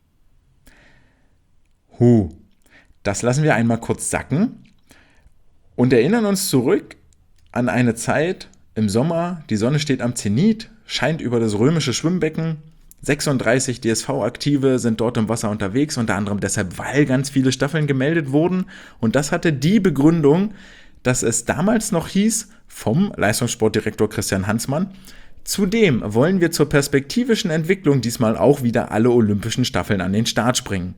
Huh, das lassen wir einmal kurz sacken und erinnern uns zurück an eine Zeit im Sommer, die Sonne steht am Zenit, scheint über das römische Schwimmbecken, sechsunddreißig D S V-Aktive sind dort im Wasser unterwegs, unter anderem deshalb, weil ganz viele Staffeln gemeldet wurden und das hatte die Begründung, dass es damals noch hieß, vom Leistungssportdirektor Christian Hansmann, zudem wollen wir zur perspektivischen Entwicklung diesmal auch wieder alle olympischen Staffeln an den Start springen.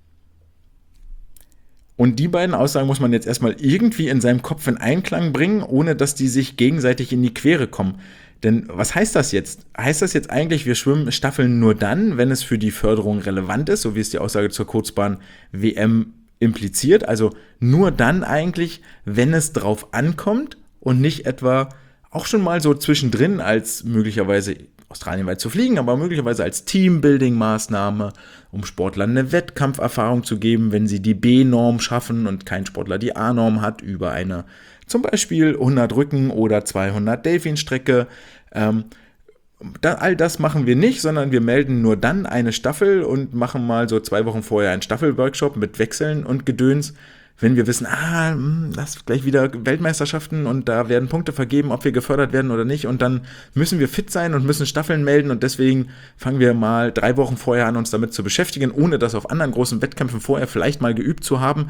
Und die beiden Aussagen muss man jetzt erstmal irgendwie in seinem Kopf in Einklang bringen, ohne dass die sich gegenseitig in die Quere kommen. Denn was heißt das jetzt? Heißt das jetzt eigentlich, wir schwimmen Staffeln nur dann, wenn es für die Förderung relevant ist, so wie es die Aussage zur Kurzbahn-W M impliziert? Also nur dann eigentlich, wenn es drauf ankommt und nicht etwa auch schon mal so zwischendrin als möglicherweise australienweit zu fliegen, aber möglicherweise als Teambuilding-Maßnahme, um Sportlern eine Wettkampferfahrung zu geben, wenn sie die B-Norm schaffen und kein Sportler die A-Norm hat, über eine zum Beispiel hundert Rücken oder zweihundert Delfinstrecke. Ähm, da, all das machen wir nicht, sondern wir melden nur dann eine Staffel und machen mal so zwei Wochen vorher einen Staffelworkshop mit Wechseln und Gedöns, wenn wir wissen, ah, das ist gleich wieder Weltmeisterschaften und da werden Punkte vergeben, ob wir gefördert werden oder nicht und dann müssen wir fit sein und müssen Staffeln melden und deswegen fangen wir mal drei Wochen vorher an, uns damit zu beschäftigen, ohne das auf anderen großen Wettkämpfen vorher vielleicht mal geübt zu haben.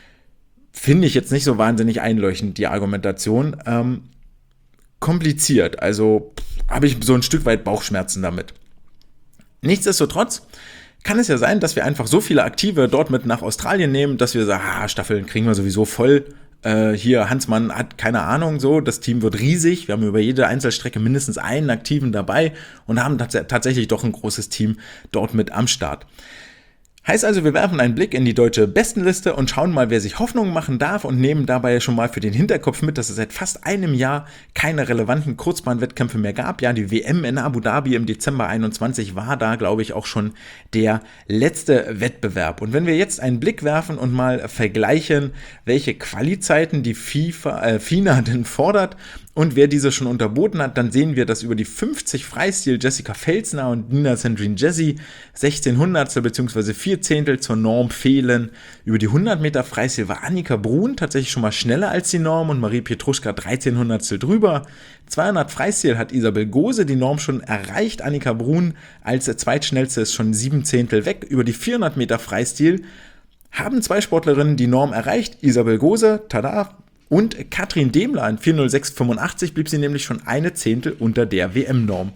Finde ich jetzt nicht so wahnsinnig einleuchtend, die Argumentation. Ähm, kompliziert, also habe ich so ein Stück weit Bauchschmerzen damit. Nichtsdestotrotz kann es ja sein, dass wir einfach so viele Aktive dort mit nach Australien nehmen, dass wir sagen, ah, Staffeln kriegen wir sowieso voll. Äh, hier, Hansmann hat keine Ahnung, so, das Team wird riesig. Wir haben über jede Einzelstrecke mindestens einen Aktiven dabei und haben tats- tatsächlich doch ein großes Team dort mit am Start. Heißt also, wir werfen einen Blick in die deutsche Bestenliste und schauen mal, wer sich Hoffnungen machen darf und nehmen dabei schon mal für den Hinterkopf mit, dass es seit fast einem Jahr keine relevanten Kurzbahnwettkämpfe mehr gab. Ja, die W M in Abu Dhabi im Dezember einundzwanzig war da, glaube ich, auch schon der letzte Wettbewerb. Und wenn wir jetzt einen Blick werfen und mal vergleichen, welche Quali-Zeiten die FIFA, äh, FINA denn fordert und wer diese schon unterboten hat, dann sehen wir, dass über die fünfzig Freistil Jessica Felsner und Nina Sandrine Jessy sechzehn Hundertstel bzw. vier Zehntel zur Norm fehlen. Über die hundert Meter Freistil war Annika Brun tatsächlich schon mal schneller als die Norm und Marie Pietruschka dreizehn Hundertstel drüber. zweihundert Freistil hat Isabel Gose die Norm schon erreicht. Annika Brun als zweitschnellste ist schon sieben Zehntel weg. Über die vierhundert Meter Freistil haben zwei Sportlerinnen die Norm erreicht. Isabel Gose, tada, und Katrin Demler in vier null sechs fünfundachtzig blieb sie nämlich schon eine Zehntel unter der W M-Norm.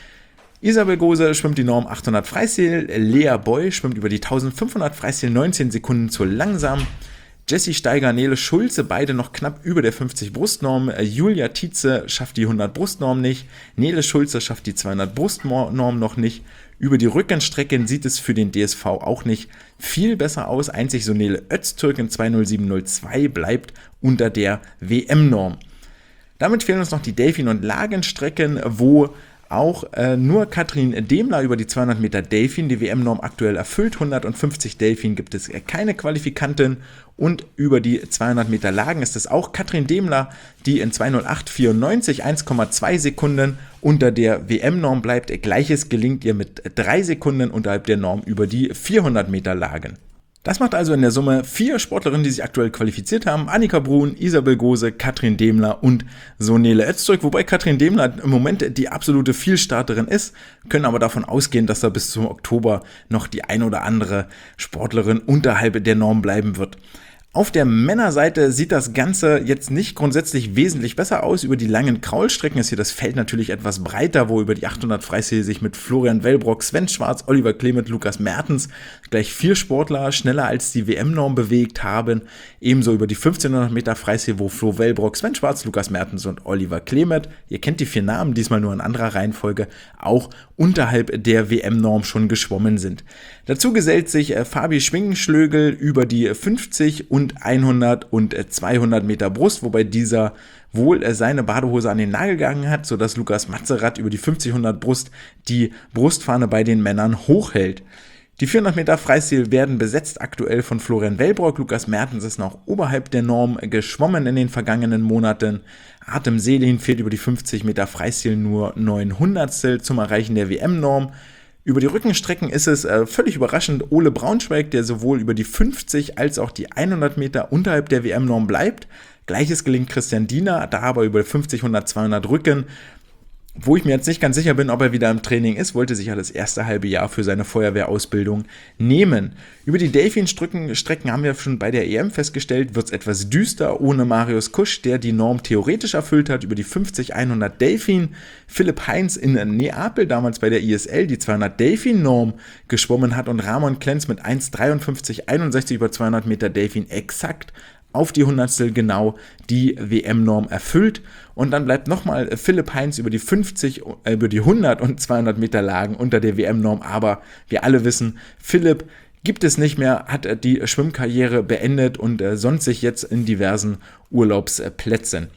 Isabel Gose schwimmt die Norm achthundert Freistil, Lea Boy schwimmt über die eintausendfünfhundert Freistil neunzehn Sekunden zu langsam, Jessie Steiger, Nele Schulze, beide noch knapp über der fünfzig Brustnorm, Julia Tietze schafft die hundert Brustnorm nicht, Nele Schulze schafft die zweihundert Brustnorm noch nicht, über die Rückenstrecken sieht es für den D S V auch nicht viel besser aus, einzig so Nele Öztürk zwei null sieben null zwei bleibt unter der W M-Norm. Damit fehlen uns noch die Delfin- und Lagenstrecken, wo auch äh, nur Katrin Demler über die zweihundert Meter Delfin die W M-Norm aktuell erfüllt. hundertfünfzig Delfin gibt es keine Qualifikanten und über die zweihundert Meter Lagen ist es auch Katrin Demler, die in zwei null acht vierundneunzig eins Komma zwei Sekunden unter der W M-Norm bleibt. Gleiches gelingt ihr mit drei Sekunden unterhalb der Norm über die vierhundert Meter Lagen. Das macht also in der Summe vier Sportlerinnen, die sich aktuell qualifiziert haben. Annika Brun, Isabel Gose, Katrin Demler und Sonele Öztürk. Wobei Katrin Demler im Moment die absolute Vielstarterin ist, können aber davon ausgehen, dass da bis zum Oktober noch die ein oder andere Sportlerin unterhalb der Norm bleiben wird. Auf der Männerseite sieht das Ganze jetzt nicht grundsätzlich wesentlich besser aus. Über die langen Kraulstrecken ist hier das Feld natürlich etwas breiter, wo über die achthundert Freistil sich mit Florian Wellbrock, Sven Schwarz, Oliver Clement, Lukas Mertens gleich vier Sportler schneller als die W M-Norm bewegt haben. Ebenso über die fünfzehnhundert Meter Freistil, wo Flo Wellbrock, Sven Schwarz, Lukas Mertens und Oliver Clement, ihr kennt die vier Namen, diesmal nur in anderer Reihenfolge, auch unterhalb der W M-Norm schon geschwommen sind. Dazu gesellt sich äh, Fabi Schwingenschlögel über die fünfzig und hundert und zweihundert Meter Brust, wobei dieser wohl äh, seine Badehose an den Nagel gegangen hat, sodass Lukas Matzerath über die fünfzig hundert Brust die Brustfahne bei den Männern hochhält. Die vierhundert Meter Freistil werden besetzt aktuell von Florian Wellbrock. Lukas Mertens ist noch oberhalb der Norm geschwommen in den vergangenen Monaten. Artem Selin fehlt über die fünfzig Meter Freistil nur neun Hundertstel zum Erreichen der W M-Norm. Über die Rückenstrecken ist es äh, völlig überraschend Ole Braunschweig, der sowohl über die fünfzig als auch die hundert Meter unterhalb der W M-Norm bleibt. Gleiches gelingt Christian Diener, da aber über fünfzig, hundert, zweihundert Rücken. Wo ich mir jetzt nicht ganz sicher bin, ob er wieder im Training ist, wollte sich ja das erste halbe Jahr für seine Feuerwehrausbildung nehmen. Über die Delfin-Strecken haben wir schon bei der E M festgestellt, wird es etwas düster ohne Marius Kusch, der die Norm theoretisch erfüllt hat. Über die fünfzig, hundert Delfin. Philipp Heinz in Neapel, damals bei der I S L, die zweihundert Delfin-Norm geschwommen hat und Ramon Klenz mit eins dreiundfünfzig einundsechzig über zweihundert Meter Delfin exakt auf die Hundertstel genau die W M-Norm erfüllt. Und dann bleibt nochmal Philipp Heinz über die fünfzig, äh, über die hundert und zweihundert Meter Lagen unter der W M-Norm. Aber wir alle wissen, Philipp gibt es nicht mehr, hat äh, die Schwimmkarriere beendet und äh, sonnt sich jetzt in diversen Urlaubsplätzen.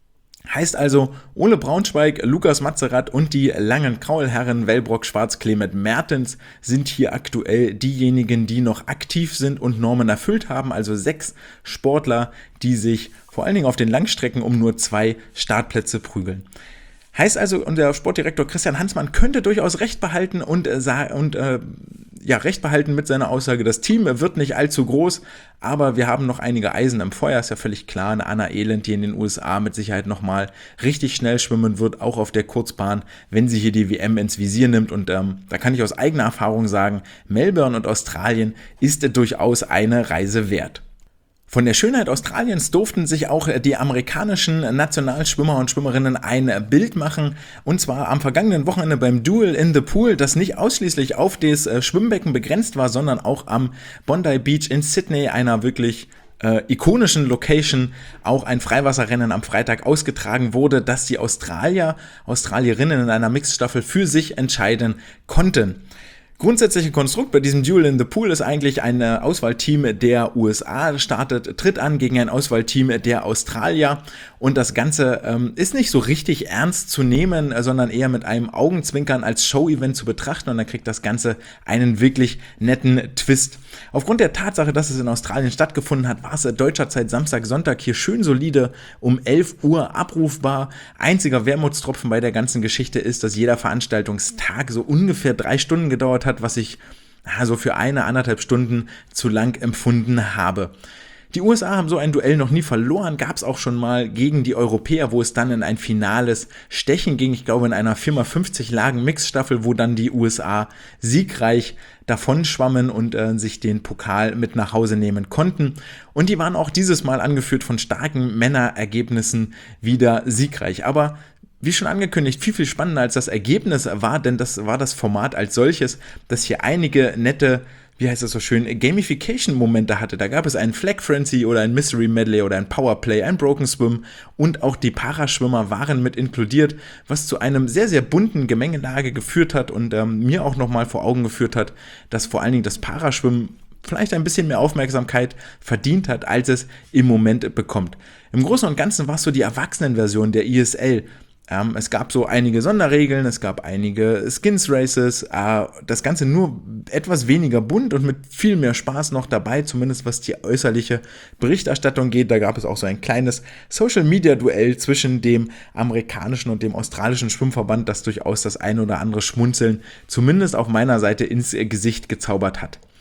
Heißt also, Ole Braunschweig, Lukas Matzerath und die langen Kraulherren Wellbrock, Schwarz, Clement, Mertens sind hier aktuell diejenigen, die noch aktiv sind und Normen erfüllt haben. Also sechs Sportler, die sich vor allen Dingen auf den Langstrecken um nur zwei Startplätze prügeln. Heißt also, und der Sportdirektor Christian Hansmann könnte durchaus recht behalten und, äh, und äh, ja, recht behalten mit seiner Aussage, das Team wird nicht allzu groß, aber wir haben noch einige Eisen im Feuer, ist ja völlig klar. Eine Anna Elend, die in den U S A mit Sicherheit nochmal richtig schnell schwimmen wird, auch auf der Kurzbahn, wenn sie hier die W M ins Visier nimmt. Und ähm, da kann ich aus eigener Erfahrung sagen, Melbourne und Australien ist durchaus eine Reise wert. Von der Schönheit Australiens durften sich auch die amerikanischen Nationalschwimmer und Schwimmerinnen ein Bild machen, und zwar am vergangenen Wochenende beim Duel in the Pool, das nicht ausschließlich auf das Schwimmbecken begrenzt war, sondern auch am Bondi Beach in Sydney, einer wirklich äh, ikonischen Location, auch ein Freiwasserrennen am Freitag ausgetragen wurde, das die Australier, Australierinnen in einer Mixstaffel für sich entscheiden konnten. Grundsätzliche Konstrukt bei diesem Duel in the Pool ist eigentlich ein Auswahlteam der U S A startet, tritt an gegen ein Auswahlteam der Australier, und das Ganze ähm, ist nicht so richtig ernst zu nehmen, sondern eher mit einem Augenzwinkern als Show-Event zu betrachten, und dann kriegt das Ganze einen wirklich netten Twist. Aufgrund der Tatsache, dass es in Australien stattgefunden hat, war es deutscher Zeit Samstag, Sonntag hier schön solide um elf Uhr abrufbar. Einziger Wermutstropfen bei der ganzen Geschichte ist, dass jeder Veranstaltungstag so ungefähr drei Stunden gedauert hat, was ich also für eine, anderthalb Stunden zu lang empfunden habe. Die U S A haben so ein Duell noch nie verloren, gab es auch schon mal gegen die Europäer, wo es dann in ein finales Stechen ging, ich glaube in einer vier mal fünfzig Lagen Mixstaffel, wo dann die U S A siegreich davonschwammen und äh, sich den Pokal mit nach Hause nehmen konnten. Und die waren auch dieses Mal angeführt von starken Männerergebnissen wieder siegreich. Aber wie schon angekündigt, viel, viel spannender als das Ergebnis war, denn das war das Format als solches, das hier einige nette, wie heißt das so schön, Gamification-Momente hatte. Da gab es einen Flag Frenzy oder ein Mystery Medley oder ein Powerplay, ein Broken Swim, und auch die Paraschwimmer waren mit inkludiert, was zu einem sehr, sehr bunten Gemengelage geführt hat und ähm, mir auch nochmal vor Augen geführt hat, dass vor allen Dingen das Paraschwimmen vielleicht ein bisschen mehr Aufmerksamkeit verdient hat, als es im Moment bekommt. Im Großen und Ganzen war es so die Erwachsenenversion der I S L. Ähm, es gab so einige Sonderregeln, es gab einige Skins Races, äh, das Ganze nur etwas weniger bunt und mit viel mehr Spaß noch dabei, zumindest was die äußerliche Berichterstattung geht. Da gab es auch so ein kleines Social-Media-Duell zwischen dem amerikanischen und dem australischen Schwimmverband, das durchaus das ein oder andere Schmunzeln zumindest auf meiner Seite ins Gesicht gezaubert hat.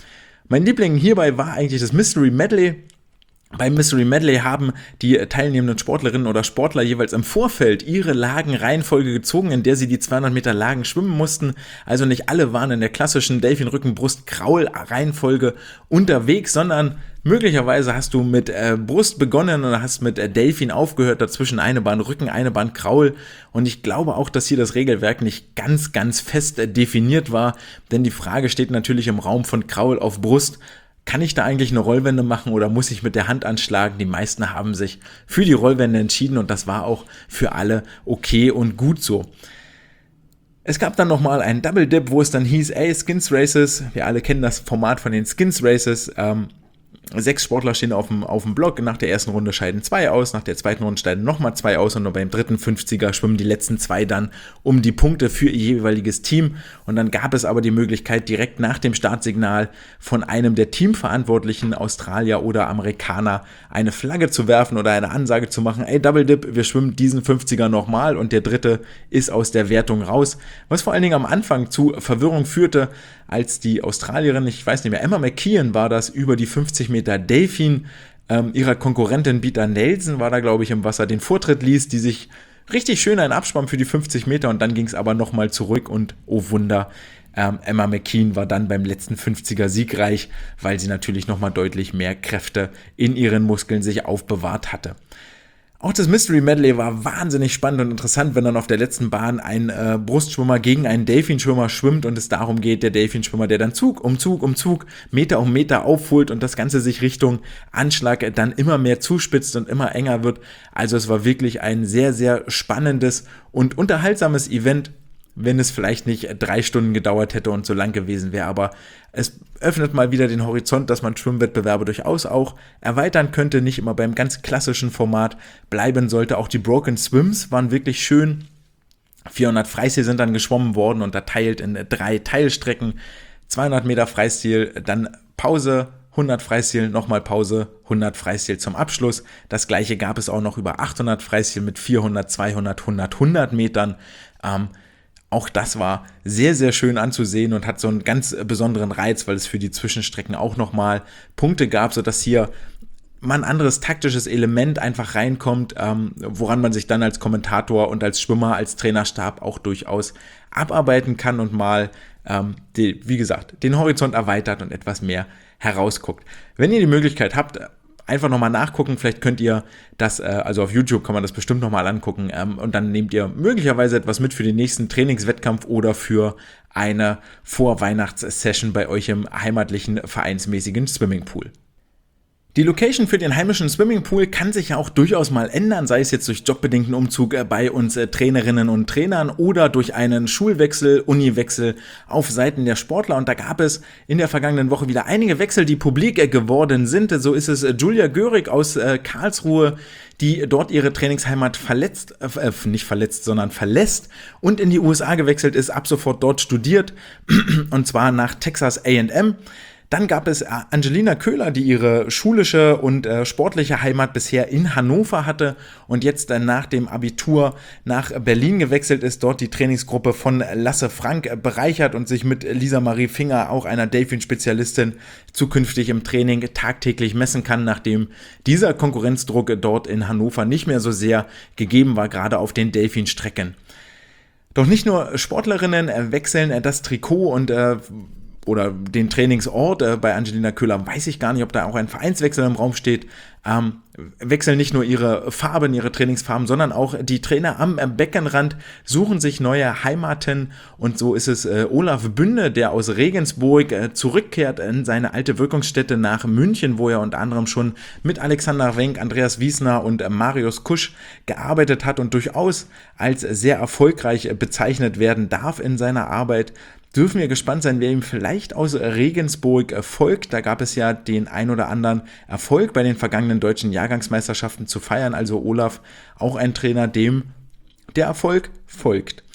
Mein Liebling hierbei war eigentlich das Mystery Medley. Beim Mystery Medley haben die teilnehmenden Sportlerinnen oder Sportler jeweils im Vorfeld ihre Lagenreihenfolge gezogen, in der sie die zweihundert Meter Lagen schwimmen mussten. Also nicht alle waren in der klassischen Delfin-Rücken-Brust-Kraul-Reihenfolge unterwegs, sondern möglicherweise hast du mit äh, Brust begonnen oder hast mit äh, Delfin aufgehört, dazwischen eine Bahn Rücken, eine Bahn Kraul. Und ich glaube auch, dass hier das Regelwerk nicht ganz, ganz fest äh, definiert war, denn die Frage steht natürlich im Raum von Kraul auf Brust. Kann ich da eigentlich eine Rollwende machen oder muss ich mit der Hand anschlagen? Die meisten haben sich für die Rollwende entschieden und das war auch für alle okay und gut so. Es gab dann nochmal einen Double Dip, wo es dann hieß, ey, Skins Races, wir alle kennen das Format von den Skins Races, ähm, Sechs Sportler stehen auf dem, auf dem Block, nach der ersten Runde scheiden zwei aus, nach der zweiten Runde scheiden nochmal zwei aus und nur beim dritten fünfziger schwimmen die letzten zwei dann um die Punkte für ihr jeweiliges Team. Und dann gab es aber die Möglichkeit, direkt nach dem Startsignal von einem der Teamverantwortlichen, Australier oder Amerikaner, eine Flagge zu werfen oder eine Ansage zu machen, ey, Double Dip, wir schwimmen diesen fünfziger nochmal und der dritte ist aus der Wertung raus. Was vor allen Dingen am Anfang zu Verwirrung führte, als die Australierin, ich weiß nicht mehr, Emma McKeon war das, über die fünfzig Meter Delfin ähm, ihrer Konkurrentin Bita Nelson war da, glaube ich, im Wasser, den Vortritt ließ, die sich richtig schön einen Abspann für die fünfzig Meter und dann ging es aber nochmal zurück und oh Wunder, ähm, Emma McKeon war dann beim letzten fünfziger siegreich, weil sie natürlich nochmal deutlich mehr Kräfte in ihren Muskeln sich aufbewahrt hatte. Auch das Mystery Medley war wahnsinnig spannend und interessant, wenn dann auf der letzten Bahn ein äh, Brustschwimmer gegen einen Delfinschwimmer schwimmt und es darum geht, der Delfinschwimmer, der dann Zug um Zug um Zug, Meter um Meter aufholt und das Ganze sich Richtung Anschlag dann immer mehr zuspitzt und immer enger wird. Also es war wirklich ein sehr, sehr spannendes und unterhaltsames Event, wenn es vielleicht nicht drei Stunden gedauert hätte und so lang gewesen wäre, aber es öffnet mal wieder den Horizont, dass man Schwimmwettbewerbe durchaus auch erweitern könnte, nicht immer beim ganz klassischen Format bleiben sollte. Auch die Broken Swims waren wirklich schön. vierhundert Freistil sind dann geschwommen worden, unterteilt in drei Teilstrecken. zweihundert Meter Freistil, dann Pause, hundert Freistil, nochmal Pause, hundert Freistil zum Abschluss. Das gleiche gab es auch noch über achthundert Freistil mit vierhundert, zweihundert, hundert, hundert Metern. Ähm, Auch das war sehr, sehr schön anzusehen und hat so einen ganz besonderen Reiz, weil es für die Zwischenstrecken auch nochmal Punkte gab, sodass hier mal ein anderes taktisches Element einfach reinkommt, ähm, woran man sich dann als Kommentator und als Schwimmer, als Trainerstab auch durchaus abarbeiten kann und mal, ähm, die, wie gesagt, den Horizont erweitert und etwas mehr herausguckt. Wenn ihr die Möglichkeit habt, einfach nochmal nachgucken, vielleicht könnt ihr das, äh, also auf YouTube kann man das bestimmt nochmal angucken ähm, und dann nehmt ihr möglicherweise etwas mit für den nächsten Trainingswettkampf oder für eine Vorweihnachtssession bei euch im heimatlichen vereinsmäßigen Swimmingpool. Die Location für den heimischen Swimmingpool kann sich ja auch durchaus mal ändern, sei es jetzt durch jobbedingten Umzug bei uns äh, Trainerinnen und Trainern oder durch einen Schulwechsel, Uniwechsel auf Seiten der Sportler. Und da gab es in der vergangenen Woche wieder einige Wechsel, die publik äh, geworden sind. So ist es äh, Julia Görig aus äh, Karlsruhe, die dort ihre Trainingsheimat verletzt, äh, nicht verletzt, sondern verlässt und in die U S A gewechselt ist, ab sofort dort studiert und zwar nach Texas A and M. Dann gab es Angelina Köhler, die ihre schulische und äh, sportliche Heimat bisher in Hannover hatte und jetzt äh, nach dem Abitur nach Berlin gewechselt ist, dort die Trainingsgruppe von Lasse Frank äh, bereichert und sich mit Lisa Marie Finger, auch einer Delfin-Spezialistin, zukünftig im Training tagtäglich messen kann, nachdem dieser Konkurrenzdruck dort in Hannover nicht mehr so sehr gegeben war, gerade auf den Delfin-Strecken. Doch nicht nur Sportlerinnen äh, wechseln äh, das Trikot und äh, oder den Trainingsort, äh, bei Angelina Köhler weiß ich gar nicht, ob da auch ein Vereinswechsel im Raum steht, ähm, wechseln nicht nur ihre Farben, ihre Trainingsfarben, sondern auch die Trainer am Beckenrand suchen sich neue Heimaten und so ist es äh, Olaf Bünde, der aus Regensburg äh, zurückkehrt in seine alte Wirkungsstätte nach München, wo er unter anderem schon mit Alexander Wenk, Andreas Wiesner und äh, Marius Kusch gearbeitet hat und durchaus als sehr erfolgreich äh, bezeichnet werden darf in seiner Arbeit. Dürfen wir gespannt sein, wer ihm vielleicht aus Regensburg folgt. Da gab es ja den ein oder anderen Erfolg bei den vergangenen deutschen Jahrgangsmeisterschaften zu feiern. Also Olaf, auch ein Trainer, dem der Erfolg folgt.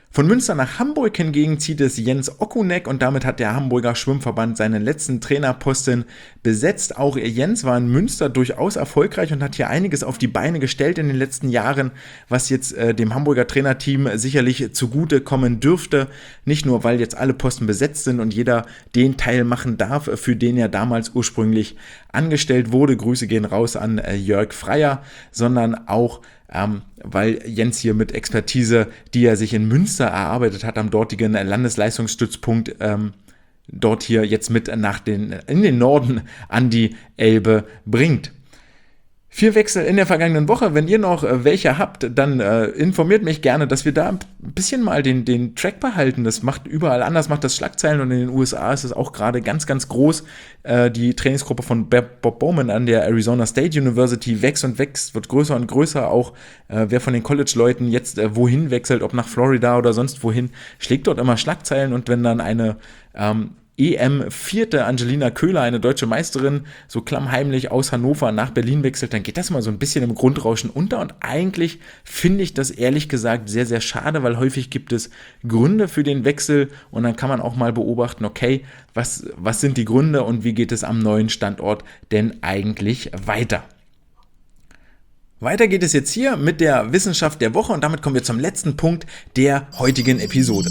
Von Münster nach Hamburg hingegen zieht es Jens Okunek und damit hat der Hamburger Schwimmverband seinen letzten Trainerposten besetzt. Auch Jens war in Münster durchaus erfolgreich und hat hier einiges auf die Beine gestellt in den letzten Jahren, was jetzt äh, dem Hamburger Trainerteam sicherlich zugute kommen dürfte. Nicht nur, weil jetzt alle Posten besetzt sind und jeder den Teil machen darf, für den er damals ursprünglich angestellt wurde. Grüße gehen raus an äh, Jörg Freier, sondern auch Ähm, weil Jens hier mit Expertise, die er sich in Münster erarbeitet hat, am dortigen Landesleistungsstützpunkt, ähm, dort hier jetzt mit nach den, in den Norden an die Elbe bringt. Vier Wechsel in der vergangenen Woche. Wenn ihr noch äh, welche habt, dann äh, informiert mich gerne, dass wir da ein bisschen mal den, den Track behalten. Das macht überall anders, macht das Schlagzeilen und in den U S A ist es auch gerade ganz, ganz groß. Äh, die Trainingsgruppe von Bob Bowman an der Arizona State University wächst und wächst, wird größer und größer. Auch äh, wer von den College-Leuten jetzt äh, wohin wechselt, ob nach Florida oder sonst wohin, schlägt dort immer Schlagzeilen und wenn dann eine ähm, E M-Vierte Angelina Köhler, eine deutsche Meisterin, so klammheimlich aus Hannover nach Berlin wechselt, dann geht das mal so ein bisschen im Grundrauschen unter und eigentlich finde ich das ehrlich gesagt sehr, sehr schade, weil häufig gibt es Gründe für den Wechsel und dann kann man auch mal beobachten, okay, was, was sind die Gründe und wie geht es am neuen Standort denn eigentlich weiter? Weiter geht es jetzt hier mit der Wissenschaft der Woche und damit kommen wir zum letzten Punkt der heutigen Episode.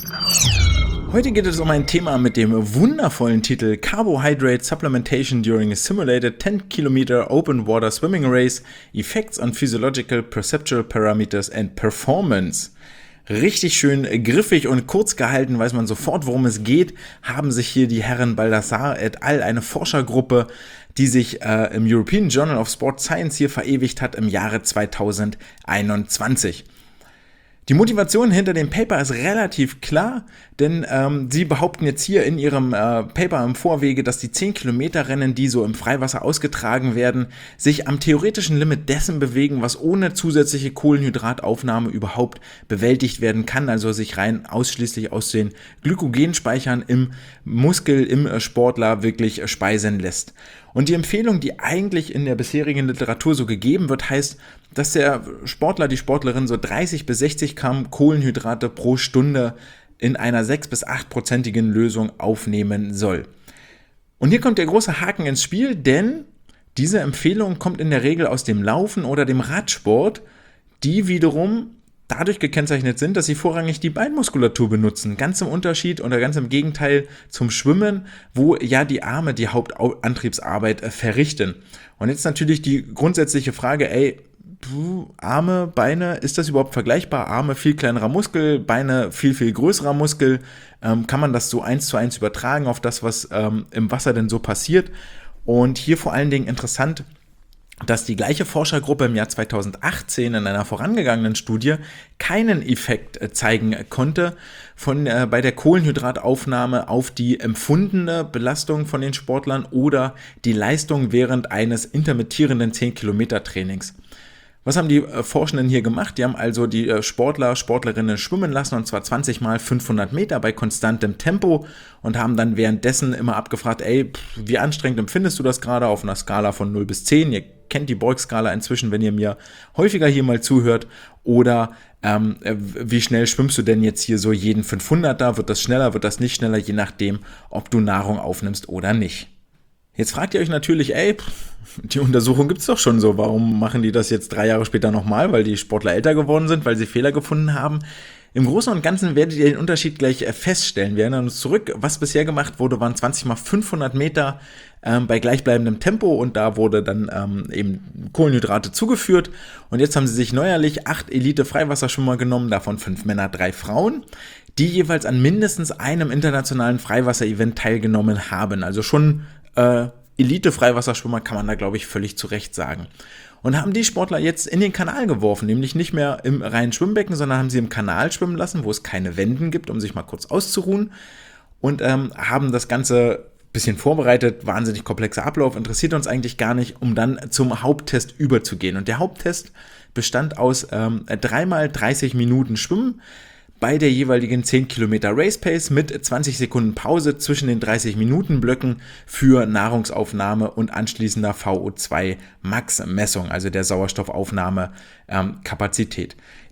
Heute geht es um ein Thema mit dem wundervollen Titel Carbohydrate Supplementation during a Simulated ten kilometer Open Water Swimming Race, Effects on Physiological, Perceptual Parameters and Performance. Richtig schön griffig und kurz gehalten, weiß man sofort, worum es geht, haben sich hier die Herren Baldassar et al., eine Forschergruppe, die sich äh, im European Journal of Sport Science hier verewigt hat im Jahre zweitausendeinundzwanzig. Die Motivation hinter dem Paper ist relativ klar, denn ähm, sie behaupten jetzt hier in ihrem äh, Paper im Vorwege, dass die zehn Kilometer Rennen, die so im Freiwasser ausgetragen werden, sich am theoretischen Limit dessen bewegen, was ohne zusätzliche Kohlenhydrataufnahme überhaupt bewältigt werden kann, also sich rein ausschließlich aus den Glykogenspeichern im Muskel, im Sportler wirklich speisen lässt. Und die Empfehlung, die eigentlich in der bisherigen Literatur so gegeben wird, heißt, dass der Sportler, die Sportlerin so dreißig bis sechzig Gramm Kohlenhydrate pro Stunde in einer sechs bis acht prozentigen Lösung aufnehmen soll. Und hier kommt der große Haken ins Spiel, denn diese Empfehlung kommt in der Regel aus dem Laufen oder dem Radsport, die wiederum dadurch gekennzeichnet sind, dass sie vorrangig die Beinmuskulatur benutzen. Ganz im Unterschied oder ganz im Gegenteil zum Schwimmen, wo ja die Arme die Hauptantriebsarbeit verrichten. Und jetzt natürlich die grundsätzliche Frage, ey, du, Arme, Beine, ist das überhaupt vergleichbar? Arme, viel kleinerer Muskel, Beine, viel, viel größerer Muskel. Ähm, kann man das so eins zu eins übertragen auf das, was ähm, im Wasser denn so passiert? Und hier vor allen Dingen interessant, dass die gleiche Forschergruppe im Jahr zweitausendachtzehn in einer vorangegangenen Studie keinen Effekt zeigen konnte von, äh, bei der Kohlenhydrataufnahme auf die empfundene Belastung von den Sportlern oder die Leistung während eines intermittierenden zehn Kilometer Trainings. Was haben die äh, Forschenden hier gemacht? Die haben also die äh, Sportler, Sportlerinnen schwimmen lassen und zwar zwanzig mal fünfhundert Meter bei konstantem Tempo und haben dann währenddessen immer abgefragt, ey, pff, wie anstrengend empfindest du das gerade auf einer Skala von null bis zehn? Ihr kennt die Beugskala inzwischen, wenn ihr mir häufiger hier mal zuhört. Oder ähm, wie schnell schwimmst du denn jetzt hier so jeden fünfhunderter? Wird das schneller, wird das nicht schneller, je nachdem, ob du Nahrung aufnimmst oder nicht. Jetzt fragt ihr euch natürlich, ey, die Untersuchung gibt's doch schon so, warum machen die das jetzt drei Jahre später nochmal, weil die Sportler älter geworden sind, weil sie Fehler gefunden haben? Im Großen und Ganzen werdet ihr den Unterschied gleich feststellen. Wir erinnern uns zurück, was bisher gemacht wurde, waren zwanzig mal fünfhundert Meter ähm, bei gleichbleibendem Tempo und da wurde dann ähm, eben Kohlenhydrate zugeführt. Und jetzt haben sie sich neuerlich acht Elite-Freiwasserschwimmer genommen, davon fünf Männer, drei Frauen, die jeweils an mindestens einem internationalen Freiwasser-Event teilgenommen haben. Also schon äh, Elite-Freiwasserschwimmer kann man da, glaube ich, völlig zu Recht sagen. Und haben die Sportler jetzt in den Kanal geworfen, nämlich nicht mehr im reinen Schwimmbecken, sondern haben sie im Kanal schwimmen lassen, wo es keine Wenden gibt, um sich mal kurz auszuruhen und ähm, haben das Ganze ein bisschen vorbereitet, wahnsinnig komplexer Ablauf, interessiert uns eigentlich gar nicht, um dann zum Haupttest überzugehen. Und der Haupttest bestand aus ähm, dreimal dreißig Minuten Schwimmen bei der jeweiligen zehn Kilometer Race Pace mit zwanzig Sekunden Pause zwischen den dreißig Minuten Blöcken für Nahrungsaufnahme und anschließender V O zwei Max Messung, also der Sauerstoffaufnahmekapazität. Ähm,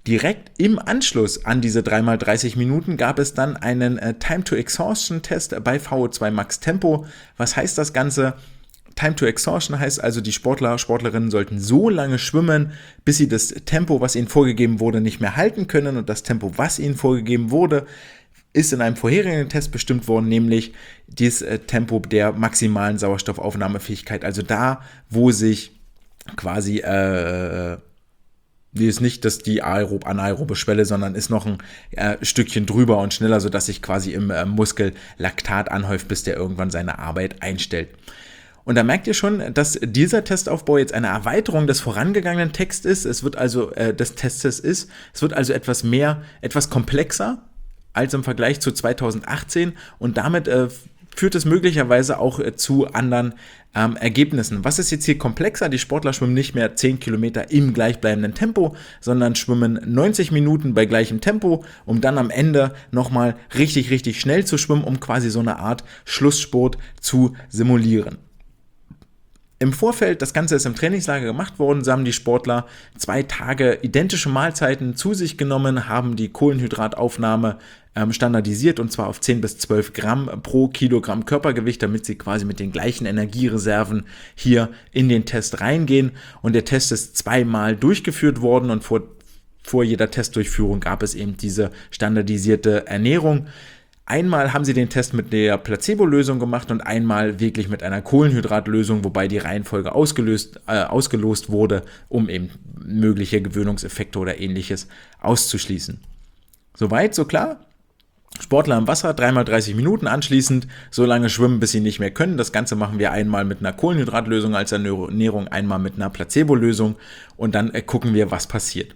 Direkt im Anschluss an diese drei mal dreißig Minuten gab es dann einen äh, Time-to-Exhaustion-Test bei V O zwei Max Tempo. Was heißt das Ganze? Time-to-Exhaustion heißt also, die Sportler, Sportlerinnen sollten so lange schwimmen, bis sie das Tempo, was ihnen vorgegeben wurde, nicht mehr halten können. Und das Tempo, was ihnen vorgegeben wurde, ist in einem vorherigen Test bestimmt worden, nämlich das äh, Tempo der maximalen Sauerstoffaufnahmefähigkeit. Also da, wo sich quasi... Äh, Die ist nicht das die aerob, anaerobe Schwelle, sondern ist noch ein äh, Stückchen drüber und schneller, sodass sich quasi im äh, Muskel Laktat anhäuft, bis der irgendwann seine Arbeit einstellt. Und da merkt ihr schon, dass dieser Testaufbau jetzt eine Erweiterung des vorangegangenen Texts ist. Es wird also äh, des Testes ist. Es wird also etwas mehr, etwas komplexer als im Vergleich zu zweitausendachtzehn und damit äh, führt es möglicherweise auch äh, zu anderen ähm, Ergebnissen. Was ist jetzt hier komplexer? Die Sportler schwimmen nicht mehr zehn Kilometer im gleichbleibenden Tempo, sondern schwimmen neunzig Minuten bei gleichem Tempo, um dann am Ende nochmal richtig, richtig schnell zu schwimmen, um quasi so eine Art Schlussspurt zu simulieren. Im Vorfeld, das Ganze ist im Trainingslager gemacht worden, so haben die Sportler zwei Tage identische Mahlzeiten zu sich genommen, haben die Kohlenhydrataufnahme ähm, standardisiert und zwar auf zehn bis zwölf Gramm pro Kilogramm Körpergewicht, damit sie quasi mit den gleichen Energiereserven hier in den Test reingehen. Und der Test ist zweimal durchgeführt worden und vor, vor jeder Testdurchführung gab es eben diese standardisierte Ernährung. Einmal haben sie den Test mit der Placebo-Lösung gemacht und einmal wirklich mit einer Kohlenhydratlösung, wobei die Reihenfolge ausgelöst, äh, ausgelost wurde, um eben mögliche Gewöhnungseffekte oder ähnliches auszuschließen. Soweit, so klar? Sportler im Wasser, drei mal dreißig Minuten anschließend, so lange schwimmen, bis sie nicht mehr können. Das Ganze machen wir einmal mit einer Kohlenhydratlösung als Ernährung, einmal mit einer Placebo-Lösung und dann äh, gucken wir, was passiert.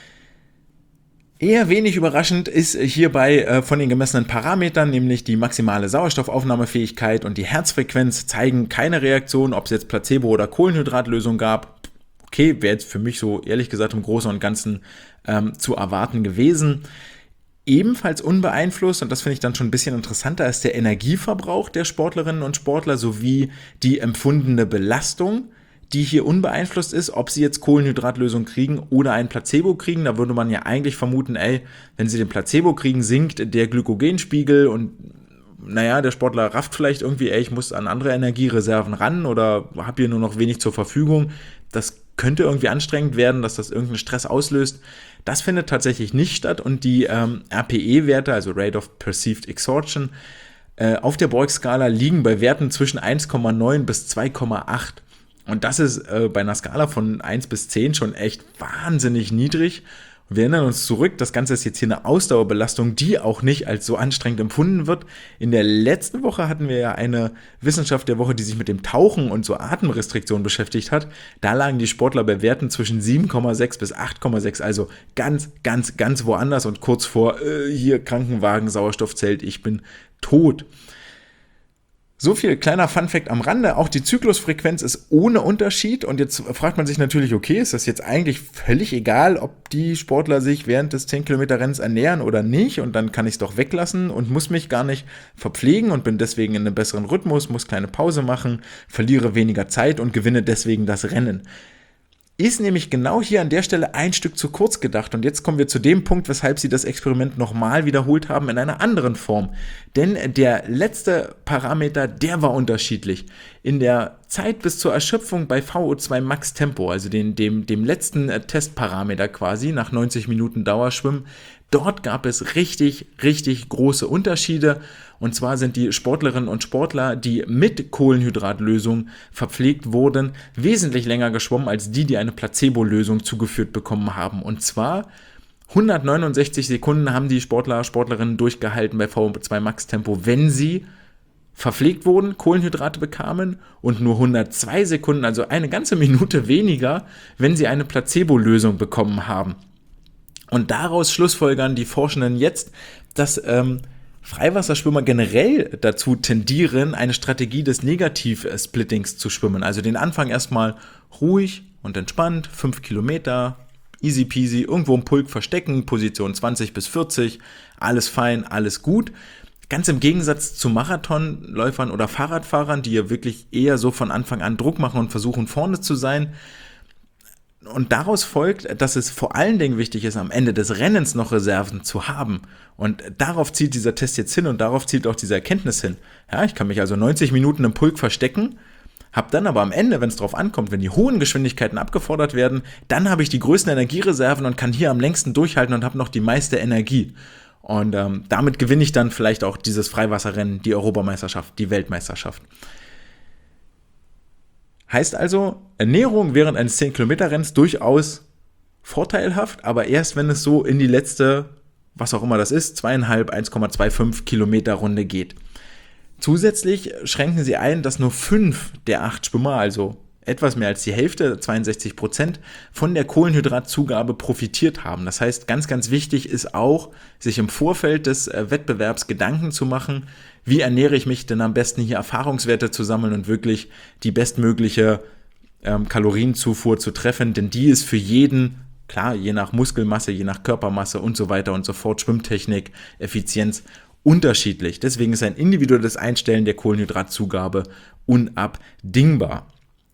Eher wenig überraschend ist hierbei äh, von den gemessenen Parametern, nämlich die maximale Sauerstoffaufnahmefähigkeit und die Herzfrequenz zeigen keine Reaktion, ob es jetzt Placebo- oder Kohlenhydratlösung gab. Okay, wäre jetzt für mich so ehrlich gesagt im Großen und Ganzen ähm, zu erwarten gewesen. Ebenfalls unbeeinflusst, und das finde ich dann schon ein bisschen interessanter, ist der Energieverbrauch der Sportlerinnen und Sportler sowie die empfundene Belastung, die hier unbeeinflusst ist, ob sie jetzt Kohlenhydratlösung kriegen oder ein Placebo kriegen. Da würde man ja eigentlich vermuten, ey, wenn sie den Placebo kriegen, sinkt der Glykogenspiegel und naja, der Sportler rafft vielleicht irgendwie, ey, ich muss an andere Energiereserven ran oder habe hier nur noch wenig zur Verfügung. Das könnte irgendwie anstrengend werden, dass das irgendeinen Stress auslöst. Das findet tatsächlich nicht statt und die ähm, R P E-Werte, also Rate of Perceived Exhaustion, äh, auf der Borg-Skala liegen bei Werten zwischen eins Komma neun bis zwei Komma acht. Und das ist äh, bei einer Skala von eins bis zehn schon echt wahnsinnig niedrig. Wir erinnern uns zurück, das Ganze ist jetzt hier eine Ausdauerbelastung, die auch nicht als so anstrengend empfunden wird. In der letzten Woche hatten wir ja eine Wissenschaft der Woche, die sich mit dem Tauchen und so Atemrestriktionen beschäftigt hat. Da lagen die Sportler bei Werten zwischen sieben Komma sechs bis acht Komma sechs, also ganz, ganz, ganz woanders und kurz vor, äh, hier Krankenwagen, Sauerstoffzelt, ich bin tot. So viel kleiner Funfact am Rande, auch die Zyklusfrequenz ist ohne Unterschied und jetzt fragt man sich natürlich, okay, ist das jetzt eigentlich völlig egal, ob die Sportler sich während des zehn Kilometer Rennens ernähren oder nicht und dann kann ich es doch weglassen und muss mich gar nicht verpflegen und bin deswegen in einem besseren Rhythmus, muss kleine Pause machen, verliere weniger Zeit und gewinne deswegen das Rennen. Ist nämlich genau hier an der Stelle ein Stück zu kurz gedacht. Und jetzt kommen wir zu dem Punkt, weshalb sie das Experiment nochmal wiederholt haben in einer anderen Form. Denn der letzte Parameter, der war unterschiedlich. In der Zeit bis zur Erschöpfung bei V O zwei Max Tempo, also den, dem, dem letzten Testparameter quasi, nach neunzig Minuten Dauerschwimmen, dort gab es richtig, richtig große Unterschiede. Und zwar sind die Sportlerinnen und Sportler, die mit Kohlenhydratlösung verpflegt wurden, wesentlich länger geschwommen als die, die eine Placebo-Lösung zugeführt bekommen haben. Und zwar hundertneunundsechzig Sekunden haben die Sportler, Sportlerinnen durchgehalten bei V O zwei Max Tempo, wenn sie verpflegt wurden, Kohlenhydrate bekamen und nur hundertzwei Sekunden, also eine ganze Minute weniger, wenn sie eine Placebo-Lösung bekommen haben. Und daraus schlussfolgern die Forschenden jetzt, dass ähm, Freiwasserschwimmer generell dazu tendieren, eine Strategie des Negativ-Splittings zu schwimmen. Also den Anfang erstmal ruhig und entspannt, fünf Kilometer, easy peasy, irgendwo im Pulk verstecken, Position zwanzig bis vierzig, alles fein, alles gut. Ganz im Gegensatz zu Marathonläufern oder Fahrradfahrern, die ja wirklich eher so von Anfang an Druck machen und versuchen vorne zu sein. Und daraus folgt, dass es vor allen Dingen wichtig ist, am Ende des Rennens noch Reserven zu haben. Und darauf zielt dieser Test jetzt hin und darauf zielt auch diese Erkenntnis hin. Ja, ich kann mich also neunzig Minuten im Pulk verstecken, habe dann aber am Ende, wenn es drauf ankommt, wenn die hohen Geschwindigkeiten abgefordert werden, dann habe ich die größten Energiereserven und kann hier am längsten durchhalten und habe noch die meiste Energie. Und ähm, damit gewinne ich dann vielleicht auch dieses Freiwasserrennen, die Europameisterschaft, die Weltmeisterschaft. Heißt also, Ernährung während eines zehn Kilometer Rennens durchaus vorteilhaft, aber erst wenn es so in die letzte, was auch immer das ist, zweieinhalb, eins Komma fünfundzwanzig Kilometer Runde geht. Zusätzlich schränken sie ein, dass nur fünf der acht Schwimmer, also etwas mehr als die Hälfte, zweiundsechzig Prozent, von der Kohlenhydratzugabe profitiert haben. Das heißt, ganz, ganz wichtig ist auch, sich im Vorfeld des Wettbewerbs Gedanken zu machen, wie ernähre ich mich denn am besten, hier Erfahrungswerte zu sammeln und wirklich die bestmögliche ähm, Kalorienzufuhr zu treffen, denn die ist für jeden, klar, je nach Muskelmasse, je nach Körpermasse und so weiter und so fort, Schwimmtechnik, Effizienz, unterschiedlich. Deswegen ist ein individuelles Einstellen der Kohlenhydratzugabe unabdingbar.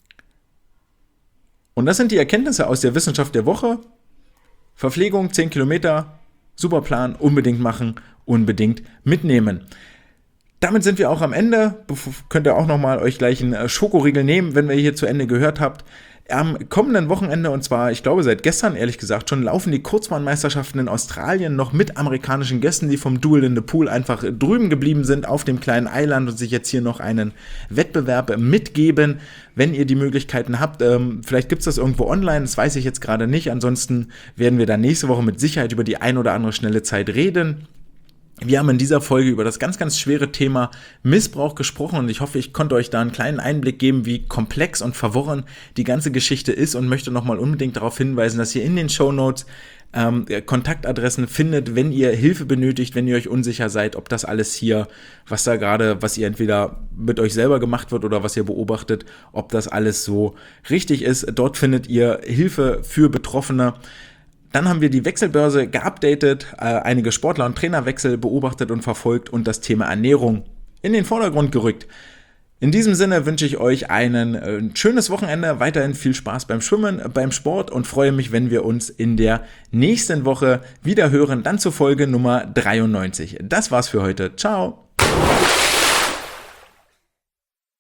Und das sind die Erkenntnisse aus der Wissenschaft der Woche. Verpflegung, zehn Kilometer, super Plan, unbedingt machen, unbedingt mitnehmen. Damit sind wir auch am Ende. Könnt ihr auch nochmal euch gleich einen Schokoriegel nehmen, wenn ihr hier zu Ende gehört habt. Am kommenden Wochenende, und zwar, ich glaube seit gestern, ehrlich gesagt schon, laufen die Kurzbahnmeisterschaften in Australien noch mit amerikanischen Gästen, die vom Duel in the Pool einfach drüben geblieben sind auf dem kleinen Eiland und sich jetzt hier noch einen Wettbewerb mitgeben, wenn ihr die Möglichkeiten habt. Ähm, vielleicht gibt es das irgendwo online, das weiß ich jetzt gerade nicht. Ansonsten werden wir dann nächste Woche mit Sicherheit über die ein oder andere schnelle Zeit reden. Wir haben in dieser Folge über das ganz, ganz schwere Thema Missbrauch gesprochen und ich hoffe, ich konnte euch da einen kleinen Einblick geben, wie komplex und verworren die ganze Geschichte ist und möchte nochmal unbedingt darauf hinweisen, dass ihr in den Shownotes ähm, Kontaktadressen findet, wenn ihr Hilfe benötigt, wenn ihr euch unsicher seid, ob das alles hier, was da gerade, was ihr entweder mit euch selber gemacht wird oder was ihr beobachtet, ob das alles so richtig ist. Dort findet ihr Hilfe für Betroffene. Dann haben wir die Wechselbörse geupdatet, äh, einige Sportler- und Trainerwechsel beobachtet und verfolgt und das Thema Ernährung in den Vordergrund gerückt. In diesem Sinne wünsche ich euch einen, äh, ein schönes Wochenende, weiterhin viel Spaß beim Schwimmen, beim Sport und freue mich, wenn wir uns in der nächsten Woche wieder hören, dann zur Folge Nummer dreiundneunzig. Das war's für heute. Ciao!